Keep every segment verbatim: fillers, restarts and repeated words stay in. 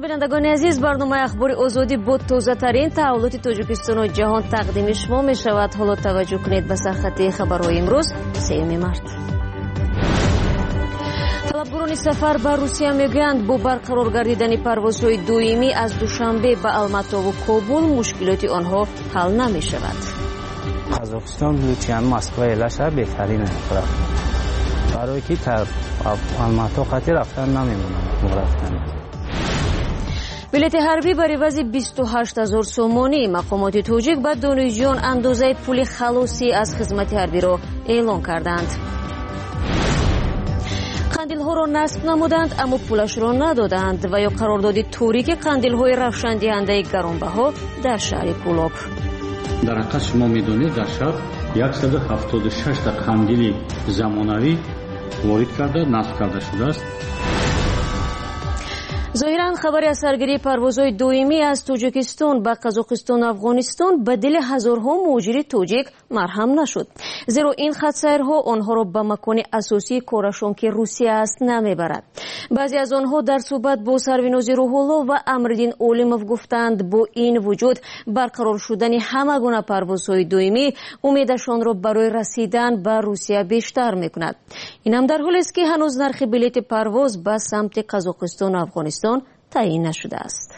шунавандагони азиз, барномаи ахбори озодӣ бо тозатарин таҳаввулоти Тоҷикистону ҷаҳон тақдими шумо мешавад. ҳоло таваҷҷӯҳ кунед ба сархати хабарҳои имрӯз сеюми март. талабгорони сафар ба Русия мегӯянд бо барқарор гардидани парвозҳои доимӣ аз душанбе ба Алматову Кобул мушкилоти онҳо ҳал намешавад. Қазоқистон лучан Москва элаша беҳтарин рафт. барои ки тар Алмато хати рафтан намемонад рафтан. билети ҳарбӣ бар ивази бисту ҳашт ҳазор сомонӣ. мақомоти тоҷик ба донишҷӯён андозаи пули халосӣ аз хизмати ҳарбиро эълон карданд. қандилҳоро насб намуданд, аммо пулашро надоданд. ва ё қарордоди торики қандилҳои равшандиҳандаи гаронбаҳо дар шаҳри Кӯлоб. дар ҳақиқат шумо медонед дар шаҳр яксад ҳафтоду шашта қандили замонавӣ ворид карда насб карда шудааст. зоҳиран хабари аз саргирии парвозҳои доимӣ аз Тоҷикистон ба Қазоқистону Афғонистон ба дили ҳазорҳо муҳоҷири тоҷик марҳам нашуд. зеро ин хатсайрҳо онҳоро ба макони асосии корашон ки Русия аст намебарад. баъзе аз онҳо дар суҳбат бо Сарвинози Рӯҳуллоҳ ва Амриддин Олимов гуфтанд, бо ин вуҷуд барқарор шудани ҳама гуна парвозҳои доимӣ умедашонро барои расидан ба Русия бештар мекунад. инам дар ҳолест ки ҳанӯз нархи билети парвоз ба самти Қазоқистону Афғонистон таъин нашудааст.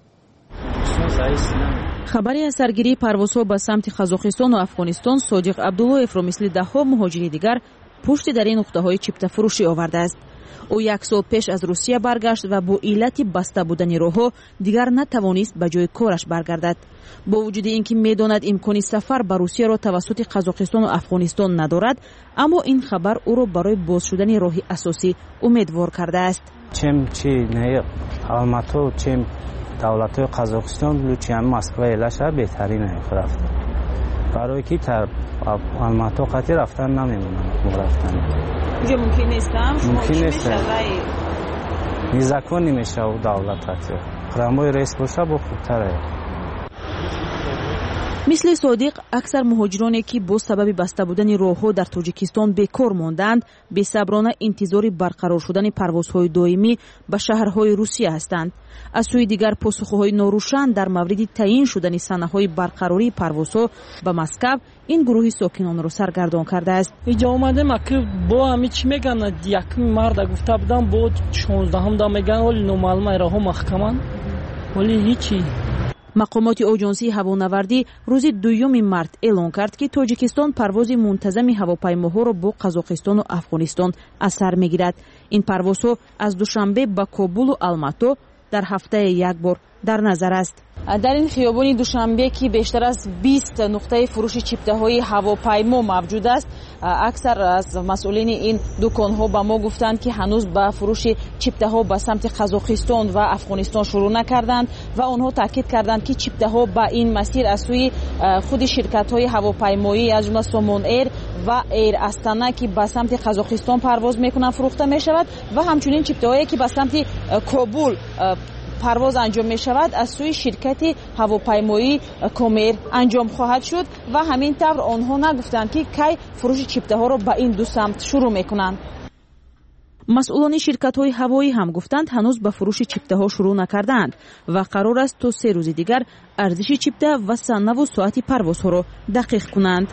хабари аз саргирии парвозҳо ба самти Қазоқистону Афғонистон Содиқ Абдуллоевро мисли даҳҳо муҳоҷири дигар пушти дар ин нуқтаҳои чиптафурӯшӣ овардааст. ӯ як сол пеш аз Русия баргашт ва бо иллати баста будани роҳҳо дигар натавонист ба ҷои кораш баргардад. бо вуҷуди ин ки медонад имкони сафар ба Русияро тавассути Қазоқистону Афғонистон надорад, аммо ин хабар ӯро барои боз шудани роҳи асосӣ умедвор кардааст. чем чи не Алмато, чем давлатои Қазоқистон лучан Москва элаша беҳтарин рафт. барои ки тар Алмато хати рафтан намемонад рафтан. ҷо мумкин нестам шумо мумкин чӣ нест. мешавад? незакон немешавад давлат хати. храмои рейс боша бо хубтара. мисли Содиқ аксар муҳоҷироне ки бо сабаби баста будани роҳҳо дар Тоҷикистон бекор монданд, бесаброна интизори барқарор шудани парвозҳои доимӣ ба шаҳрҳои Русия ҳастанд. аз сӯи дигар посухҳои норӯшан дар мавриди таъин шудани санаҳои барқарории парвозҳо ба Москав ин гурӯҳи сокинонро саргардон кардааст. иҷо омадем ки бо ҳами чӣ меган якми марда гуфта будам бо шонздаҳам да меган оли номаълума раҳо маҳкаман оли ҳичи. мақомоти оҷонсии ҳавонавардӣ рӯзи дуюми март эълон кард ки Тоҷикистон парвози мунтазами ҳавопаймоҳоро бо Қазоқистону Афғонистон аз сар мегирад. ин парвозҳо аз душанбе ба Кобулу Алмато дар ҳафтае як бор дар назар аст. дар ин хиёбони душанбе ки бештар аз бист нуқтаи фурӯши чиптаҳои ҳавопаймо мавҷуд аст, аксар аз масъулини ин дуконҳо ба мо гуфтанд ки ҳанӯз ба фурӯши чиптаҳо ба самти Қазоқистон ва Афғонистон шурӯъ накарданд ва онҳо таъкид карданд ки чиптаҳо ба ин масир аз сӯи худи ширкатҳои ҳавопаймоӣ аз ҷумла Somon Air ва Air Astana ки ба самти Қазоқистон парвоз мекунанд фурӯхта мешавад ва ҳамчунин чиптаҳое ки ба самти Кобул парвоз анҷом мешавад аз сӯи ширкати ҳавопаймоӣ Комер анҷом хоҳад шуд ва ҳамин тавр онҳо нагуфтанд ки кай фурӯши чиптаҳоро ба ин ду самт шурӯъ мекунанд. масъулони ширкатҳои ҳавоӣ ҳам гуфтанд ҳанӯз ба фурӯши чиптаҳо шурӯъ накардаанд ва қарор аст то се рӯзи дигар арзиши чипта ва санаву соати парвозҳоро дақиқ кунанд.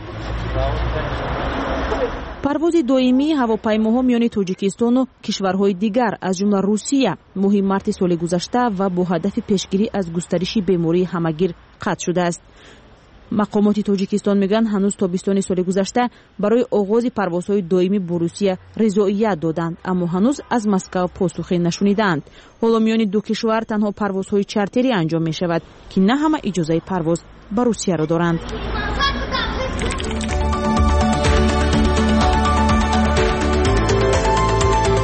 парвози доимии ҳавопаймоҳо миёни Тоҷикистону кишварҳои дигар аз ҷумла Русия моҳи марти соли гузашта ва бо ҳадафи пешгирӣ аз густариши бемории ҳамагир қатъ шудааст. мақомоти Тоҷикистон мегӯянд ҳанӯз тобистони соли гузашта барои оғози парвозҳои доимӣ бо Русия ризоият доданд, аммо ҳанӯз аз Москав посухе нашуниданд. ҳоло миёни ду кишвар танҳо парвозҳои чартерӣ анҷом мешавад ки на ҳама иҷозаи парвоз ба Русияро доранд.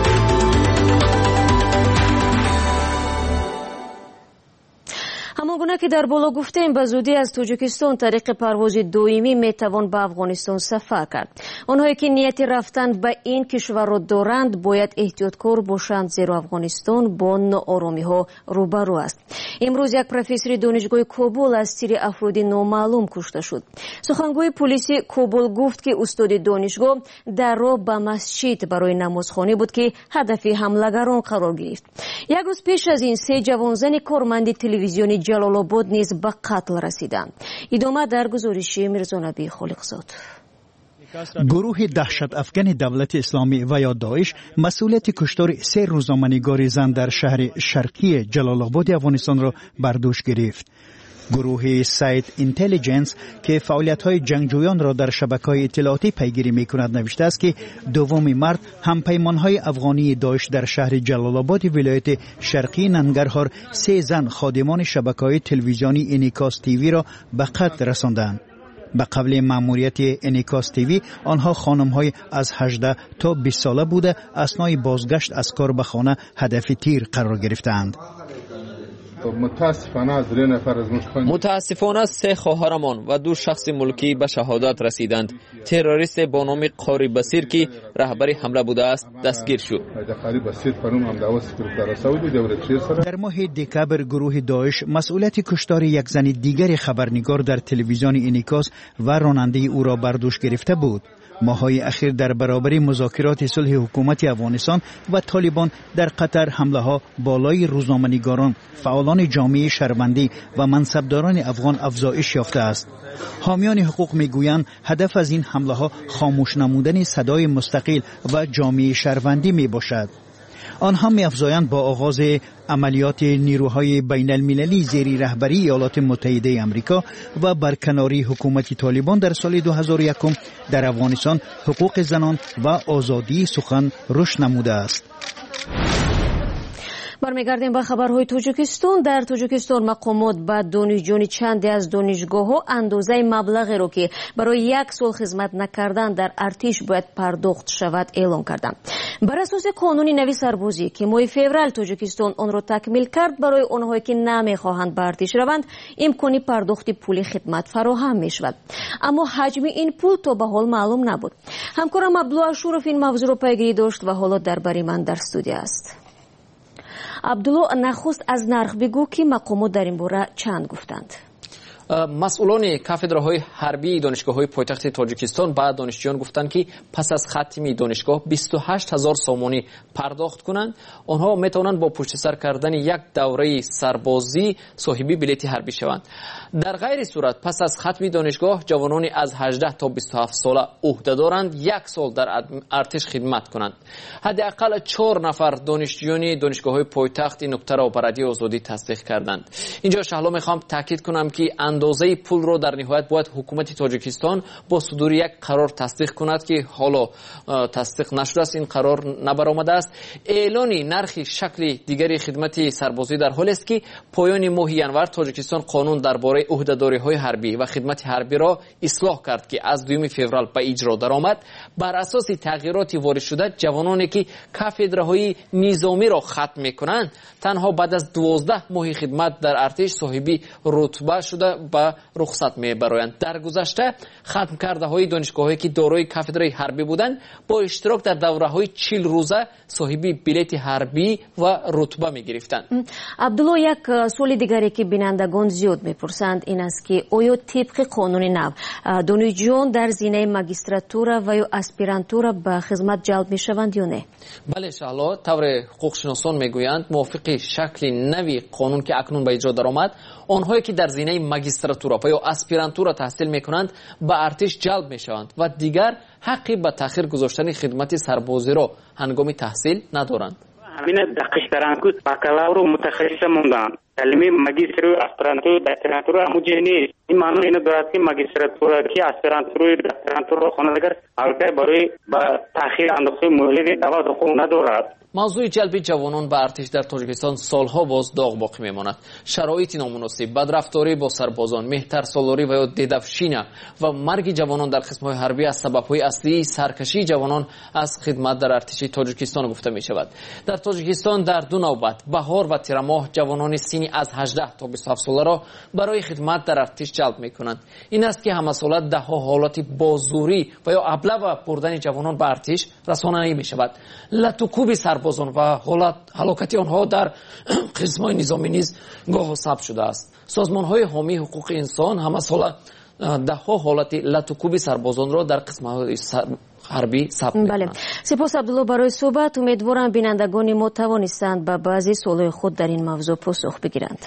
ҳамон гуна که در بالا گفتیم به زودی از تاجیکستان طریق پرواز دویمی میتوان به افغانستان سفر کرد. آنهایی که نیت رفتن به این کشور را دارند باید احتیاطکار باشند، زیرا افغانستان با ناآرامی ها روبرو است. امروز یک پروفسور دانشگاه کابل از تیر افراد نامعلوم کشته شد. سخنگوی پلیس کابل گفت که استاد دانشگاه در راه به مسجد برای نمازخوانی بود که هدف حملگران قرار گرفت. یک روز پیش از این سه جوانزن کارمند تلویزیونی جلال آباد نیز به قتل رسیدند. ادامه در گزارش میرزا نبی خالقزاد. گروه دهشت افغان دولت اسلامی و یا داعش مسئولیت کشتار سه روزنامه‌نگار زن در شهر شرقی جلال آباد افغانستان را بر دوش گرفت. گروه سایت اینتلیجنس که فعالیت‌های جنگجویان را در شبکه‌های اطلاعاتی پیگیری می‌کند نوشته است که دوم مارس همپیمان‌های افغانی داعش در شهر جلال آباد ولایت شرقی ننگرهار سه زن خادمان شبکه‌های تلویزیونی انیکاس تیوی را به قتل رساندند. به قبل مأموریت انیکاس تیوی آنها خانم‌های از هجده تا بیست ساله بوده اثنای بازگشت از کار به خانه هدف تیر قرار گرفتند. متاسفانه سه خواهرمان و دو شخص ملکی به شهادت رسیدند. تروریست با نام قاری بصیر که رهبر حمله بوده است دستگیر شد. در ماه دکبر گروه داعش مسئولیت کشتار یک زن دیگر خبرنگار در تلویزیون انیکاس و راننده او را بر دوش گرفته بود. ماهای اخیر در برابر مذاکرات صلح حکومت افغانستان و طالبان در قطر حمله ها بالای روزنامه‌نگاران، فعالان جامعه شهروندی و منصبداران افغان افزایش یافته است. حامیان حقوق میگویند هدف از این حمله ها خاموش نمودن صدای مستقل و جامعه شهروندی می باشد. آنها می‌افزایند با آغاز عملیات نیروهای بین المللی زیر رهبری ایالات متحده آمریکا و برکناری حکومت طالبان در سال دو هزار و یک در افغانستان حقوق زنان و آزادی سخن رشد نموده است. برمیگردیم به خبرهای تاجیکستان. در تاجیکستان مقامات به دانشجویان چندی از دانشگاه‌ها اندازه مبلغی را که برای یک سال خدمت نکردن در ارتش باید پرداخت شود اعلام کردند. بر اساس قانون نوی سربازی که ماه فوریه تاجیکستان آن را تکمیل کرد، برای آنهایی که نمیخواهند به ارتش روند امکانی پرداخت پول خدمت فراهم میشود. اما حجم این پول تا به حال معلوم نبود. همکارم عبدالله اشورف این موضوع را پیگیری داشت و حالا درباره من در استودیو است. عبدالله، نخست از نرخ بگو که مقامات در این باره چند گفتند؟ مسئولان کافدرهای حربی دانشگاه‌های پایتخت تاجیکستان بعد دانشجویان گفتند که پس از ختم دانشگاه بیست و هشت هزار سامانی پرداخت کنند. آنها میتوانند با پشت سر کردن یک دوره سربازی صاحب بلیط حربی شوند. در غیر صورت پس از ختم دانشگاه جوانانی از هجده تا بیست و هفت ساله عهده دارند یک سال در ارتش خدمت کنند. حداقل چهار نفر دانشجویان دانشگاه‌های پایتخت این نکته را بر رادیو آزادی تصدیق کردند. اینجا شهلا میخوام تاکید کنم که اندازه پول رو در نهایت باید حکومت تاجیکستان با صدور یک قرار تصدیق کند که حالا تصدیق نشده است. این قرار نبرآمده است. اعلان نرخ شکل دیگری خدمت سربازی در حال است که پایان ماه ینور تاجیکستان قانون درباره عهده‌داری‌های حربی و خدمت حربی را اصلاح کرد که از دوم فوریه به اجرا درآمد. بر اساس تغییرات وارد شده جوانانی که کافدرهای نظامی را ختم می‌کنند تنها بعد از دوازده ماه خدمت در ارتش صاحب رتبه شده به رخصت میبرند. در گذشته ختم کرده های دانشگاه‌هایی که دارای کافدرهای حربی بودند با اشتراک در دوره‌های چهل روزه صاحب بلیط حربی و رتبه می‌گرفتند. عبدالله، یک سوال دیگری که بینندگان زیاد میپرسند این است که آیا طبق قانون نو دانشجویان در زینه ماجستراتورا و یا اسپیرانتورا به خدمت جلب میشوند یا نه؟ بله شهلا، طور حقوق شناسان میگویند موافق شکل نوی قانون که اکنون به اجرا درآمد آنهایی که در زینه ماجستراتورا و یا اسپیرانتورا تحصیل میکنند به ارتش جلب میشوند و دیگر حقی به تأخیر گذاشتن خدمت سربازی را هنگام تحصیل ندارند. همین دقیق‌ترانکوس بکالورو متخصص موندن کلمه ماجسترو اسپرانتو دکتراتورا همونجوری نیست. این معنی اینو دارد که ماجستراتورا که اسپرانتو دکتراتورا خوانندگان البته برای با تأخیر اندازه مهلت دوا خون ندارد. موضوع جلب جوانان به ارتش در تاجیکستان سالها باز داغ باقی میماند. شرایط نامناسب، بدرفتاری با سربازان، مهترسالاری و یا ددفشینه و مرگ جوانان در قسم‌های حربی از سبب‌های اصلی سرکشی جوانان از خدمت در ارتش تاجیکستان گفته می شود. در تاجیکستان در دو نوبت بهار و تیر ماه جوانان سن ҷавонони аз ҳаждаҳ то бисту ҳафт соларо барои хидмат дар артиш ҷалб мекунанд. ин аст ки ҳамасола даҳҳо ҳолати бозурӣ ва ё аблава бурдани ҷавонон ба артиш расонаӣ мешавад. латукуби сарбозон ва ҳалокати онҳо дар қисмҳои низомӣ низ гоҳо сабт шудааст. созмонҳои ҳомии ҳуқуқи инсон ҳамасола даҳҳо ҳолати латукуби сарбозонро дар қисмҳои ҳарбӣ сабт мекунанд. сипос абдулло барои суҳбат. умедворам бинандагони мо тавонистанд ба баъзи суолҳои худ дар ин мавзӯъ посух бигиранд.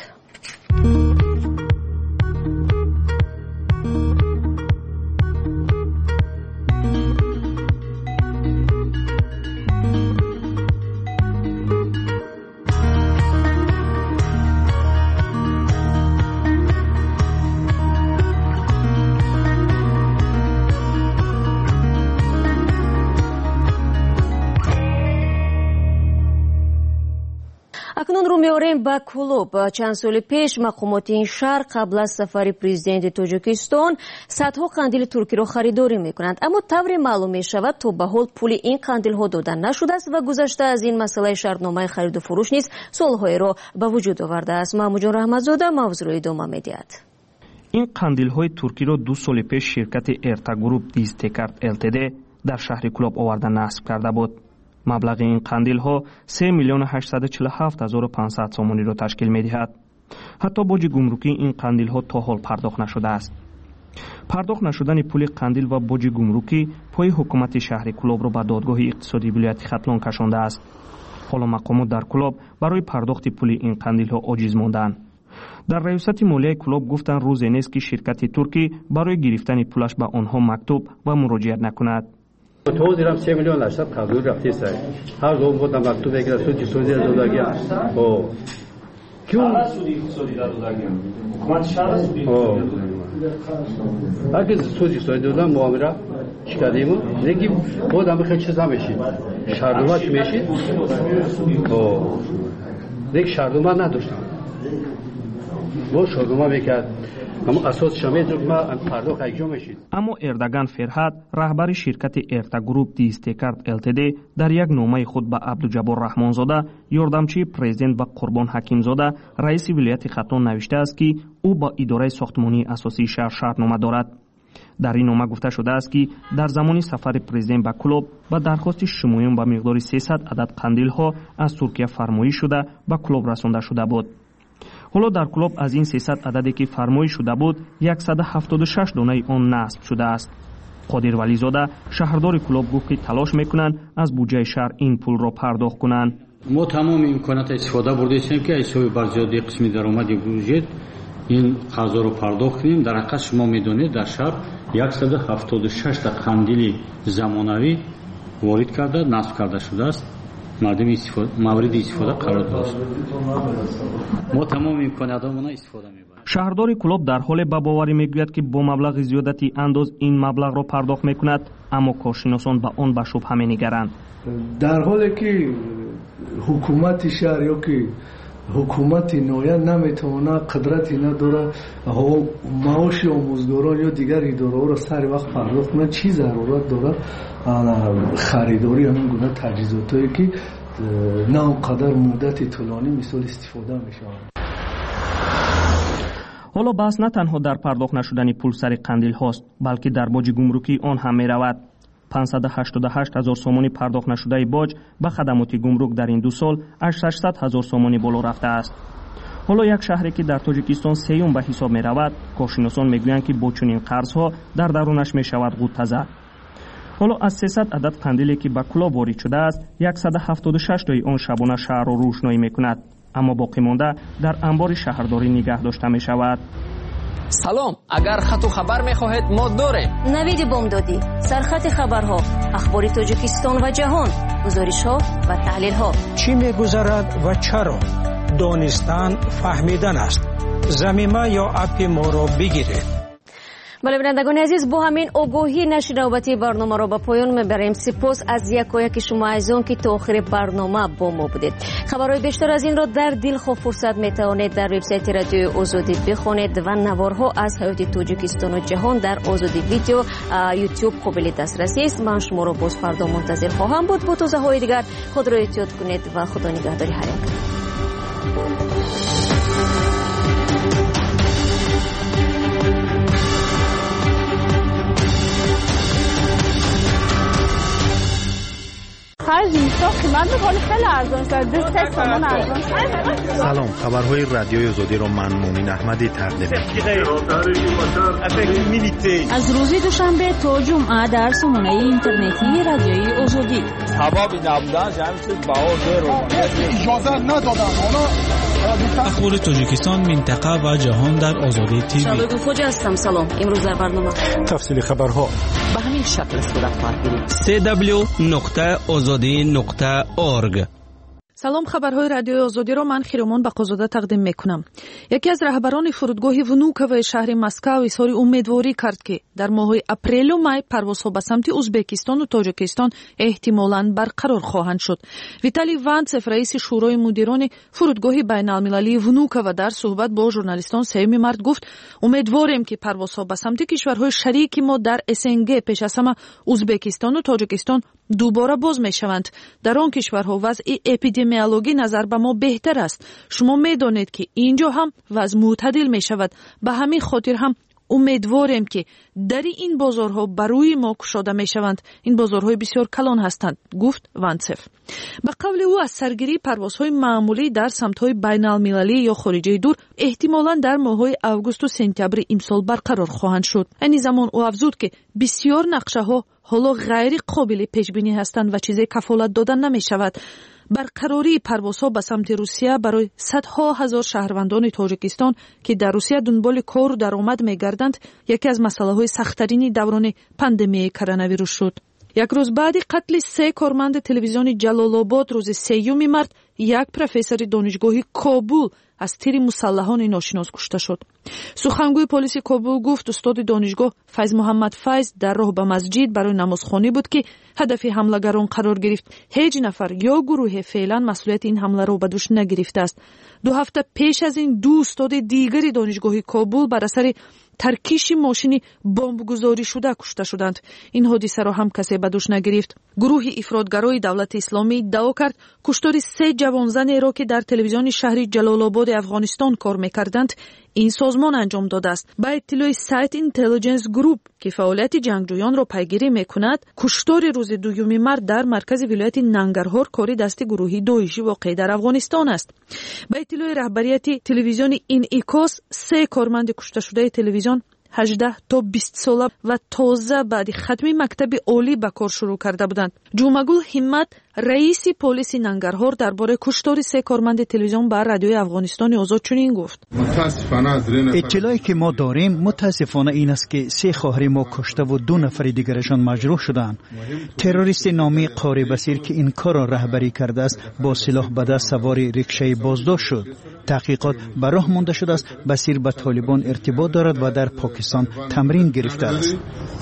акнун рӯ меорем ба клуб. чанд соли пеш мақомоти ин шаҳр қабл аз сафари президенти тоҷикистон садҳо қандили туркиро харидорӣ мекунанд, аммо тавре маълум мешавад то ба ҳол пули ин қандилҳо дода нашудааст ва гузашта аз ин масъалаи шартномаи хариду фурӯш низ суолҳоеро ба вуҷуд овардааст. маҳмуҷон раҳматзода мавзӯъро идома медиҳад. ин қандилҳои туркиро ду соли пеш ширкати эрта груп дистекарт лтд дар шаҳри кулоб оварда насб карда буд. маблағи ин қандилҳо се миллиону ҳаштсаду чилу ҳафт ҳазору пансад сомониро ташкил медиҳад. ҳатто боҷи гумрукии ин қандилҳо то ҳол пардохт нашудааст. пардохт нашудани пули қандил ва боҷи гумрукӣ пои ҳукумати шаҳри Кулобро ба додгоҳи иқтисодии вилояти Хатлон кашондааст. ҳоло мақомот дар Кулоб барои пардохти пули ин қандилҳо оҷиз монданд. дар раёсати молияи Кулоб гуфтанд рӯзе нест ки ширкати туркӣ барои гирифтани пулаш ба онҳо мактуб ва муроҷиат накунад. توزیرم سه میلیون لشت قبول رفتی سر هر روز بودم مکتوب بگیرم سودی سودی دادگی او کیوں سودی سودی دادگی حکومت شهر سودی اگه سودی سودی دادم معامله چیکاریمو نگی بودم خیلی چیزا میشید شهردومت میشید او دیگه شهردومت نداشتم با شهردومت میکرد اما اساس شامل ما پرداخت انجام میشید. اما اردگان فرهاد رهبر شرکت ارتا گروپ دیستکارت لتد در یک نامه خود به عبدالجبار رحمانزاده یاردمچی پرزیدنت و قربان حکیمزاده رئیس ولایت خطون نوشته است که او با اداره ساختمانی اساسی شهر شرطنامه دارد. در این نامه گفته شده است که در زمان سفر پرزیدنت به کلوب با درخواست شمولیان به مقدار سیصد عدد قندیل ها از ترکیه فرمایش شده به کلوب رسانده شده بود. حالا در کلوب از این سیصد عددی که فرمایش شده بود صد و هفتاد و شش دانه آن نصب شده است. قادر ولیزاده شهردار کلوب گفت که تلاش میکنند از بودجه شهر این پول را پرداخت کنند. ما تمام امکانات استفاده برده ایم که حساب بر زیادی قسمی درآمد بودجه این قرض رو پرداخت کنیم. در حقیقت شما میدونید در شهر صد و هفتاد و شش تا قندیل زمانوی وارد کرده نصب کرده شده است. مورد استفاده قرار داشت. ما تمام امکاناتمون استفاده می‌بریم. شهردار کلوب در حال به باوری میگوید که با مبلغ زیادتی انداز این مبلغ را پرداخت میکند، اما کارشناسان به آن به شبهه می‌نگرند. در حالی که حکومت شهر یا که حکومت نویا نمیتونه قدرتی نداره معاش آموزگاران یا دیگر اداره را سر وقت پرداخت کنه، چی ضرورت داره خریداری همین گونه تجهیزاتی که نه اونقدر مدت طولانی مثال استفاده میشه. حالا بحث نه تنها در پرداخت نشدن پول سر قندیل هاست، بلکه در باج گمرکی آن هم می رود. پانصد و هشتاد و هشت هزار سومانی پرداخت نشده باج به خدمات گمرک در این دو سال از ششصد هزار سومانی بالا رفته است. حالا یک شهری که در تاجیکستان سیوم به حساب می رود، کارشناسان میگویند که با چنین قرضها در درونش می شود غوطه زد. حالا از سیصد عدد قندیلی که به کلوب وارد شده است، صد و هفتاد و شش تای آن شبانه شهر را روشنایی میکند، اما باقی مانده در انبار شهرداری نگه داشته می شود. سلام، اگر خط و خبر میخواهید ما داریم. نوید بامدادی، سرخط خبرها، اخبار تاجیکستان و جهان، گزارش‌ها و تحلیل‌ها. چی میگذرد و چرا؟ دانستن فهمیدن است. ضمیمه یا اپ ما را بگیرید. بله بینندگان عزیز، با همین آگاهی نشر نوبتی برنامه را به پایان میبریم. سپاس از یکایک شما عزیزان که تا آخر برنامه با ما بودید. خبرهای بیشتر از این را در دلخواه فرصت میتوانید در وبسایت رادیو آزادی بخوانید و نوارها از حیات تاجیکستان و جهان در آزادی ویدیو یوتیوب قابل دسترسی است. من شما را باز فردا منتظر خواهم بود. با توضیحات دیگر خود را احتیاط کنید و خدا نگهداری هر یک. سلام، خبرهای رادیوی آزادی را من مومن احمدی تقدیم می‌کنم. از روز دوشنبه تا جمعه در سامانه اینترنتی رادیوی آزادی. سبب نبودن جمعیت باور اجازه ندادن. اخبار تاجیکستان، منطقه و جهان در آزادی تیوی. شادو فوجی هستم. سلام. امروز در برنامه تفصیل خبرها به همین شکل صورت خواهد گرفت. سی دبلیو نقطه آزادی نقطه اورگ. سلام، خبرهای رادیوی آزادی را من خیرمان بقازاده تقدیم میکنم. یکی از رهبران فرودگاه ونوکوه شهر مسکو اظهار امیدواری کرد که در ماه‌های اپریل و می پروازها به سمت ازبکستان و تاجیکستان احتمالاً برقرار خواهند شد. ویتالی وانتسف رئیس شورای مدیران فرودگاه بین‌المللی ونوکوه در صحبت با ژورنالیستان سوم مارس گفت امیدواریم که پروازها به سمت کشورهای شریک ما در اس ان جی پیش از همه ازبکستان و تاجیکستان دوباره باز میشوند. در آن کشورها وضع اپیدمیولوژی نظر به ما بهتر است. شما میدانید که اینجا هم وضع معتدل می شود. به همین خاطر هم امیدواریم که در این بازارها بروی ما گشاده می شوند. این بازارهای بسیار کلان هستند، گفت وانتسف. به قول او از سرگیری پروازهای معمولی در سمت‌های بین‌المللی یا خارجی دور احتمالاً در ماه‌های آگوست و سپتامبر امسال برقرار خواهند شد. این زمان او افزود که بسیار نقشه‌ها حالا غیر قابل پیش بینی هستند و چیزی کفالت دادن نمی شود. برقراری پروازها به سمت روسیه برای صدها هزار شهروندان تاجیکستان که در روسیه دنبال کار و درآمد می‌گردند یکی از مسائل سخت‌ترین دوران پاندمی کرونا ویروس شد. یک روز بعد قتل سه کارمند تلویزیون جلال آباد روز سیوم مارس یک پروفسور دانشگاهی کابل از تیر مسلحان ناشناس کشته شد. سخنگوی پلیس کابل گفت استاد دانشگاه فیض محمد فیض در راه به مسجد برای نمازخوانی بود که هدف حملگران قرار گرفت. هیچ نفر یا گروه فعلا مسئولیت این حمله را به دوش نگرفته است. دو هفته پیش از این دو استاد دیگری دانشگاهی کابل بر اثر ترکیش ماشینی بمبگذاری شده کشته شدند. این حادثه را هم کسی به دوش نگرفت. گروه افراطگرای دولت اسلامی ادعا کرد کشتار سه جوانزن را که در تلویزیون شهر جلال آباد افغانستان کار می‌کردند این سازمان انجام داده است. با اطلاع سایت اینتلیجنس گروپ که فعالیت جنگجویان را پیگیری می‌کند، کشتار روز دوم مارس در مرکز ولایت ننگرهار کاری دست گروه داعشی واقع در افغانستان است. با اطلاع رهبریت تلویزیون اینیکوس سه کارمند کشته شده تلویزیون هجده تا بیست ساله و تازه بعد ختم مکتب عالی به کار شروع کرده بودند. جمعگل همت رئیس پلیس ننگرهار درباره کشتار سه کارمند تلویزیون بر رادیوی افغانستان آزاد چنین گفت: اطلاعی که ما داریم متاسفانه این است که سه خواهر ما کشته و دو نفر دیگرشان مجروح شدند. تروریست نامی قاری بصیر که این کار را رهبری کرده است با سلاح به دست سوار ریکشه‌ای بازداشت شد. تحقیقات به راه مانده شده است بصیر به طالبان ارتباط دارد و در پاکستان تمرین گرفته است.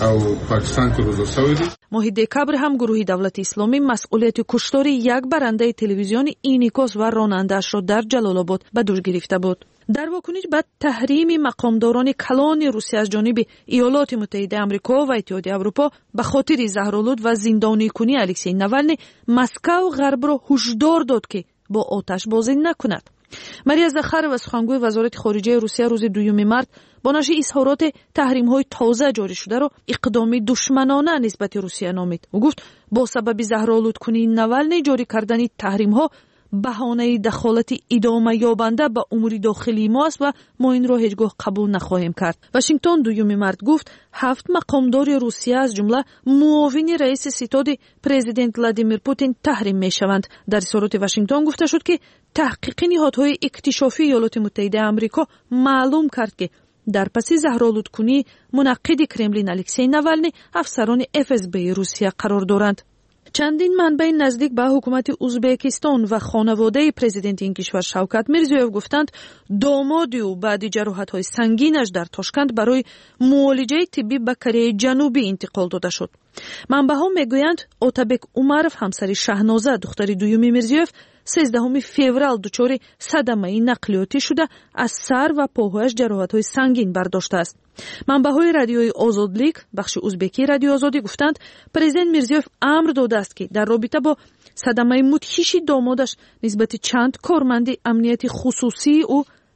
ماه دکبر هم گروه دولت اسلامی مسئولیت کشتار یک برنده تلویزیون اینیکوس و راننده‌اش را در جلال آباد به دوش گرفته بود. در واکنش به تحریم مقامداران کلان روسیه از جانب ایالات متحده آمریکا و اتحادیه اروپا به خاطر زهرآلود و زندانی کنی الکسی ناولنی، مسکو غرب را هشدار داد که با آتش بازی نکند. مریا زخارова سخنگوی وزارت خارجه روسیه روز دوم مارس با نشر اظهارات تحریم‌های تازه جاری شده را اقدام دشمنانه نسبت روسیه نامید. او گفت با سبب زهرآلود کنی ناولنی جاری کردن تحریم‌ها بهانه دخالت ادامه یابنده به امور داخلی ما است و ما این را هیچگاه قبول نخواهیم کرد. واشنگتن دوم مارس گفت هفت مقامدار روسیه از جمله معاون رئیس ستاد پرزیدنت ولادیمیر پوتین تحریم میشوند. در اظهارات واشنگتن گفته شد که تحقیق نهادهای اکتشافی ایالات متحده آمریکا معلوم کرد که در پس زهرآلود کنی منعقد کرملین الکسی ناولنی افسران اف اس بی روسیه قرار دارند. چندین منبع نزدیک به حکومت ازبکستان و خانواده پرزیدنت این کشور شوکت میرزیوف گفتند داماد او بعد جراحت‌های سنگینش در تاشکند برای معالجه طبی به کره جنوبی انتقال داده شد. منبع‌ها میگویند اوتابک عمرов همسر شهنازه دختر دوم میرزیوف سیزدهم فوریه دچار صدمه نقلیاتی شده از سر و پاهایش جراحت‌های سنگین برداشته است. منبع‌های رادیوی آزادلیک بخش ازبکی رادیو آزادی گفتند پرزیدنت میرزیوف امر داده است که در رابطه با صدمه مدهش دامادش نسبت چند کارمند امنیتی خصوصی او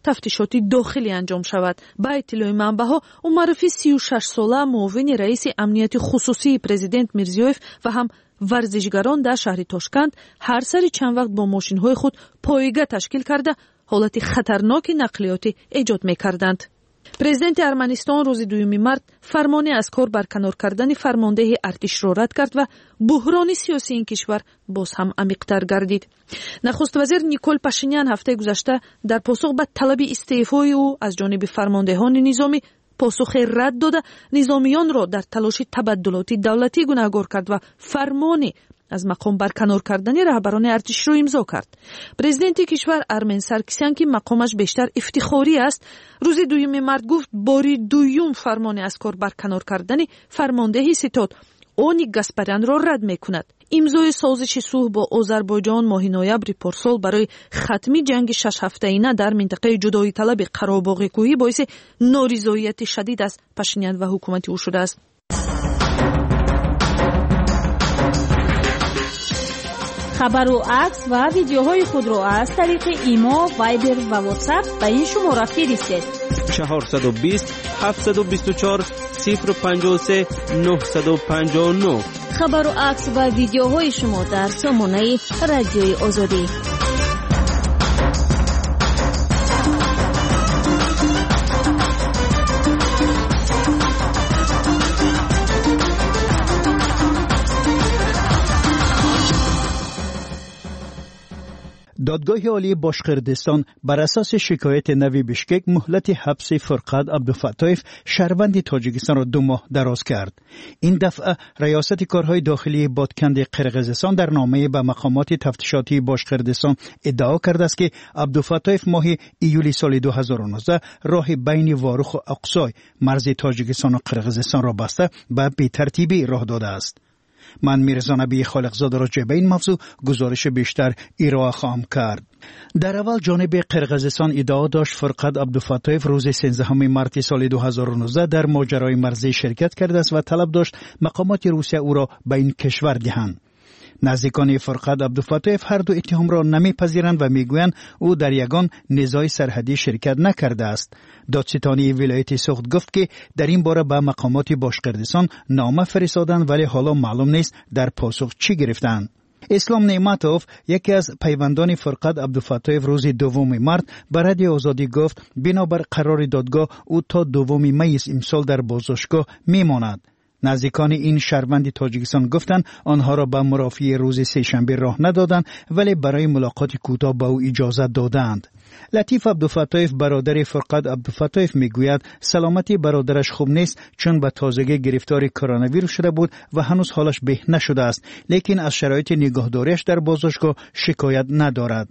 тафтишоти дохилӣ анҷом шавад. ба иттилои манбаъҳо умарофи си و شش сола муовини раиси амнияти хусусии президент Мирзиёев ва ҳам варзишгарон дар шаҳри Тошканд ҳар сари чанд вақт бо мошинҳои худ поига ташкил карда ҳолати хатарноки нақлиётӣ эҷод мекарданд. Президенти Арманистон рӯзи дуюми март фармони аз кор барканор кардани фармондеҳи артишро рад кард ва буҳрони сиёсии ин кишвар боз ҳам амиқтар гардид. Нахуст вазир Никол Пашинян ҳафтаи гузашта дар посух ба талаби истеъфои ӯ аз ҷониби фармондеҳони низомӣ посухе рад дода, низомиёнро дар талоши табаддулоти давлатӣ гунаҳгор кард ва фармони аз мақом барканор кардани раҳбарони артишро имзо кард. Президенти кишвар Армен Саркисян ки мақомаш бештар ифтихорӣ аст, рӯзи дуюми март гуфт бори дуюм фармони аз кор барканор кардани фармондеҳи ситод Оник Гаспарянро рад мекунад. имзои созиши сулҳ бо Озарбойҷон моҳи ноябри порсол барои хатми ҷанги шашҳафтаина дар минтақаи ҷудоиталаби Қаробоғикӯҳӣ боиси норизоияти шадид аз Пашинян ва ҳукумати ӯ шудааст. хабару акс ва видеоҳои худро аз тариқи имо, вайбер ва ватсап ба ин шумора фиристед. чаҳорсаду бист ҳафтсаду бисту чор сифр панҷоҳу се нӯҳсаду панҷоҳу нӯ. хабару акс ва видеоҳои шумо дар сомонаи радиои озодӣ. دادگاه عالی باشقردستان بر اساس شکایت نوی بشکک مهلت حبس فرقد عبدالفتاح شهروند تاجیکستان را دو ماه دراز کرد. این دفعه ریاست کارهای داخلی بادکند قرقیزستان در نامه به مقامات تفتیشاتی باشقردستان ادعا کرده است که عبدالفتاح ماه ایولی سال دو هزار و نوزده راه بین واروخ و اقصای مرز تاجیکستان و قرقیزستان را بسته به بی‌ترتیبی راه داده است. من میرزا نبی خالقزاده راجع به این موضوع گزارش بیشتر ارائه خواهم کرد. در اول جانب قرقیزستان ادعا داشت فرقد عبدالفتاح روز سیزدهم مارس سال دو هزار و نوزده در ماجرای مرزی شرکت کرده است و طلب داشت مقامات روسیه او را به این کشور دهند. نزدیکان فرقد عبدالفتاح هر دو اتهام را نمیپذیرند و میگویند او در یگان نزاع سرحدی شرکت نکرده است. دادستانی ولایت سوخت گفت که در این باره به مقامات باشقردستان نامه فرستادند ولی حالا معلوم نیست در پاسخ چی گرفتند. اسلام نعمتوف یکی از پیوندان فرقد عبدالفتاح روز دوم مارس به رادیو آزادی گفت بنابر قرار دادگاه او تا دوم می امسال در بازداشتگاه میماند. نزدیکان این شهروند تاجیکستان گفتند آنها را به مرافعه روز سه‌شنبه راه ندادند ولی برای ملاقات کوتاه با او اجازه دادند. لطیف عبدالفتاح برادر فرقد عبدالفتاح میگوید سلامتی برادرش خوب نیست چون به تازگی گرفتار کرونا ویروس شده بود و هنوز حالش بهتر نشده است، لیکن از شرایط نگهداریش در بازداشتگاه شکایت ندارد.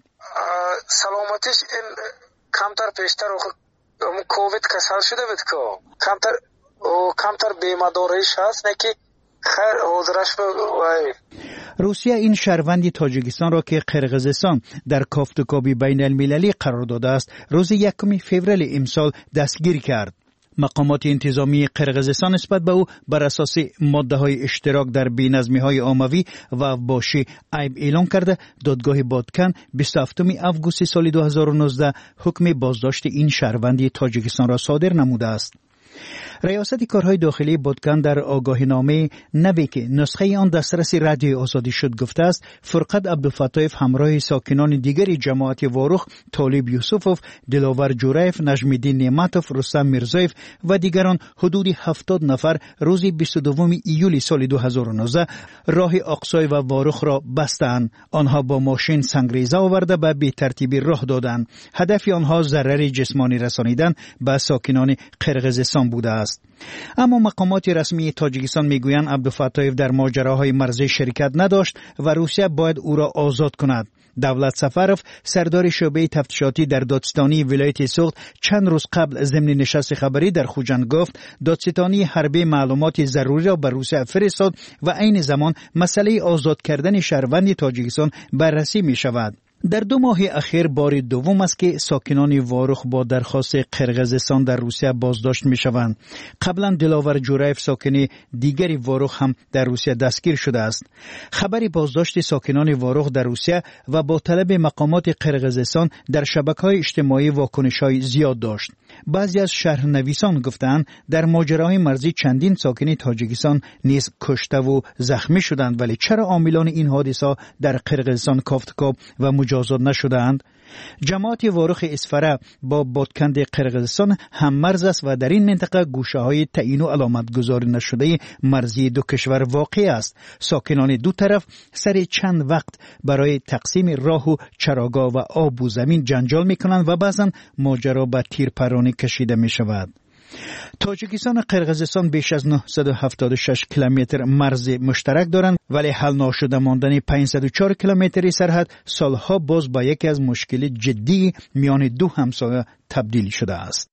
سلامتیش این کمتر پیشتر کووید کسل شده بود که کمتر او کمتر بیمه‌داریش هست نه که خیر حاضرش وای. روسیه این شهروند تاجیکستان را که قرقیزستان در کافتکابی بین المللی قرار داده است روز یکم فوریه امسال دستگیر کرد. مقامات انتظامی قرقیزستان نسبت به او بر اساس ماده های اشتراک در بی‌نظمی های عمومی و اوباشی عیب اعلام کرده دادگاه بادکن بیست و هفتم آگوست سال دو هزار و نوزده حکم بازداشت این شهروند تاجیکستان را صادر نموده است. ریاست کارهای داخلی بادکن در آگاهینامه نوی که نسخه آن دسترس رادیو آزادی شد گفته است فرقد عبدالفتاح همراه ساکنان دیگر جماعت واروخ طالب یوسفوف، دلاور جوریف، نجم‌الدین نعمتوف، رستم میرزایف و دیگران حدود هفتاد نفر روز بیست و دوم ایولی سال دو هزار و نوزده راه اقصای و واروخ را بستند. آنها با ماشین سنگریزه آورده به بی‌ترتیبی راه دادند. هدف آنها ضرر جسمانی رسانیدن به ساکنان قرقیزستان بوده است. اما مقامات رسمی تاجیکستان میگویند عبدالفتاح در ماجراهای مرزی شرکت نداشت و روسیه باید او را آزاد کند. دولت سفروف سردار شعبه تفتیشاتی در دادستانی ولایت سوخت چند روز قبل ضمن نشست خبری در خوجند گفت دادستانی حربی معلومات ضروری را به روسیه فرستاد و عین زمان مسئله آزاد کردن شهروند تاجیکستان بررسی می شود. در دو ماه اخیر بار دوم است که ساکنان وارخ با درخواست قرقیزستان در روسیه بازداشت می شوند. قبلا دلاور جورایف ساکن دیگری وارخ هم در روسیه دستگیر شده است. خبری بازداشت ساکنان وارخ در روسیه و با طلب مقامات قرقیزستان در شبکه‌های اجتماعی واکنش‌های زیاد داشت. بعضی از شهرنویسان گفتند در ماجراهای مرزی چندین ساکن تاجیکستان نیز کشته و زخمی شدند، ولی چرا عاملان این حادثه در قرقیزستان کافتکاب و مجازات نشدند؟ جماعت وارخ اسفره با بادکند قرقیزستان هم مرز است و در این منطقه گوشه های تعیین و علامت گذاری نشده مرزی دو کشور واقع است. ساکنان دو طرف سر چند وقت برای تقسیم راه و چراگاه و آب و زمین جنجال می کنند و بعضا ماجرا به تیرپرانی کشیده می شود. تاجیکستان و قرقیزستان بیش از نهصد و هفتاد و شش کیلومتر مرز مشترک دارند، ولی حل ناشده ماندن پانصد و چهار کیلومتری سرحد سالها باز با یکی از مشکل جدی میان دو همسایه تبدیل شده است.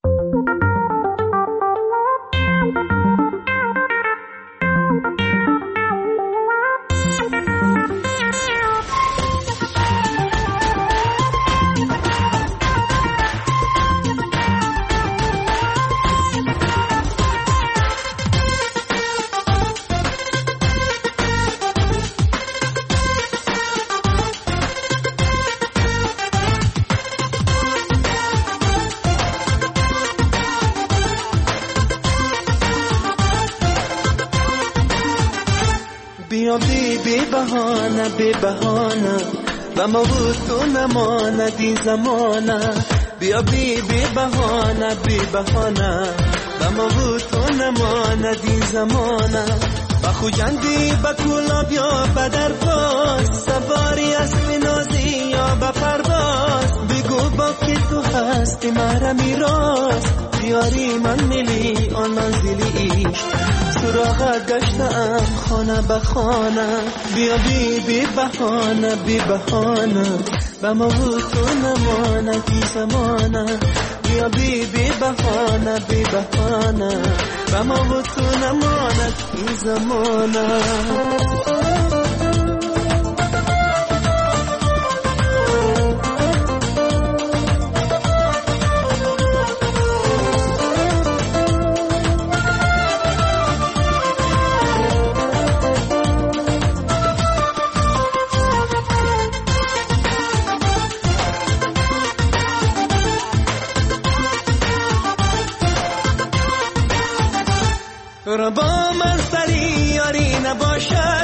بیا بی بی بهانه بی بهانه و ما بود تو نماند این زمانه. بیا بی بی بهانه بی بهانه و ما بود تو نماند این زمانه. بخوجندی بکولا بیا بدر باز سواری اسب نازی یا بپرواز. بگو با که تو هستی مرا میراز بیاری من میلی آن منزلی ایش سراغت گشتم خانه به خانه. بیا بی بی بهانه بی بهانه و ما بود تو نمانه بی زمانه. بیا بی بی بهانه بی بهانه و ما بود تو نمانه بی زمانه. را با من سری یاری نباشد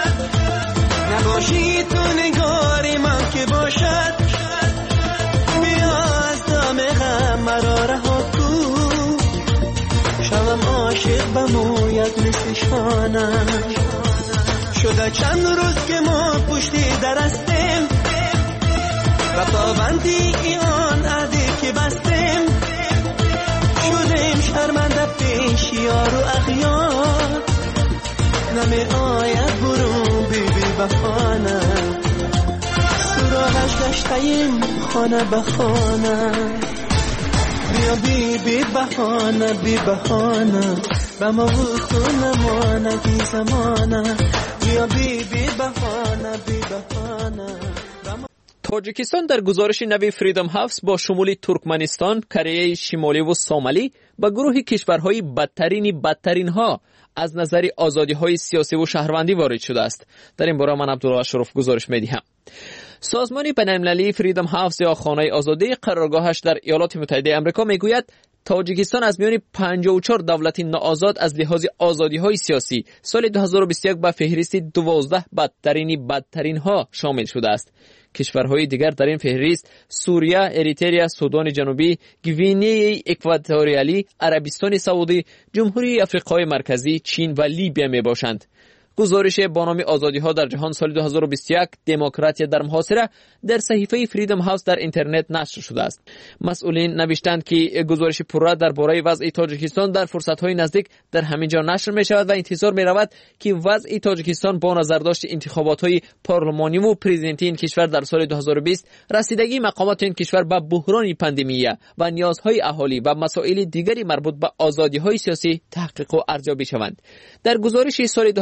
نباشی تو نگاری من که باشد. بیا از دام غم مرا رها کن شوم عاشق بموید مثل شانم. شده چند روز که ما پشتی درستیم و پابندی ایان عهدی که بستیم. شدیم شرمنده پیش یار و اغیار نمی آید برون بی بی بخانه. سراغش گشتیم خانه به خانه. بیا بی بی بخانه بی بخانه به ما بود تو نمانه بی زمانه. بیا بی بی بخانه بی بخانه. تاجیکستان در گزارش نوی فریدم هاوس با شمول ترکمنستان، کره شمالی و سومالی به گروه کشورهای بدترین بدترین ها از نظر آزادی های سیاسی و شهروندی وارد شده است. در این باره من عبدالله اشرف گزارش میدهم. سازمان بین‌المللی فریدم هاوس یا خانه آزادی قرارگاهش در ایالات متحده آمریکا میگوید تاجیکستان از میان پنجاه و چهار دولت ناآزاد از لحاظ آزادی‌های سیاسی سال دو هزار و بیست و یک به فهرست دوازده بدترین بدترین ها شامل شده است. کشورهای دیگر در این فهرست سوریه، اریتریا، سودان جنوبی، گوینه اکواتوریالی، عربستان سعودی، جمهوری آفریقای مرکزی، چین و لیبیا می باشند. گزارش با نام آزادی ها در جهان سال دو هزار و بیست و یک دموکراسی در محاصره در صحیفه فریدم هاوس در اینترنت نشر شده است. مسئولین نوشتند که گزارش پررا درباره وضع تاجیکستان در فرصت های نزدیک در همین جا نشر می شود و انتظار می رود که وضع تاجیکستان با نظرداشت انتخابات های پارلمانی و پرزیدنتی این کشور در سال دو هزار و بیست، رسیدگی مقامات این کشور به بحران پاندمی و نیازهای اهالی و مسائل دیگری مربوط به آزادی های سیاسی تحقیق و ارزیابی شوند. در گزارش سال دو هزار و بیست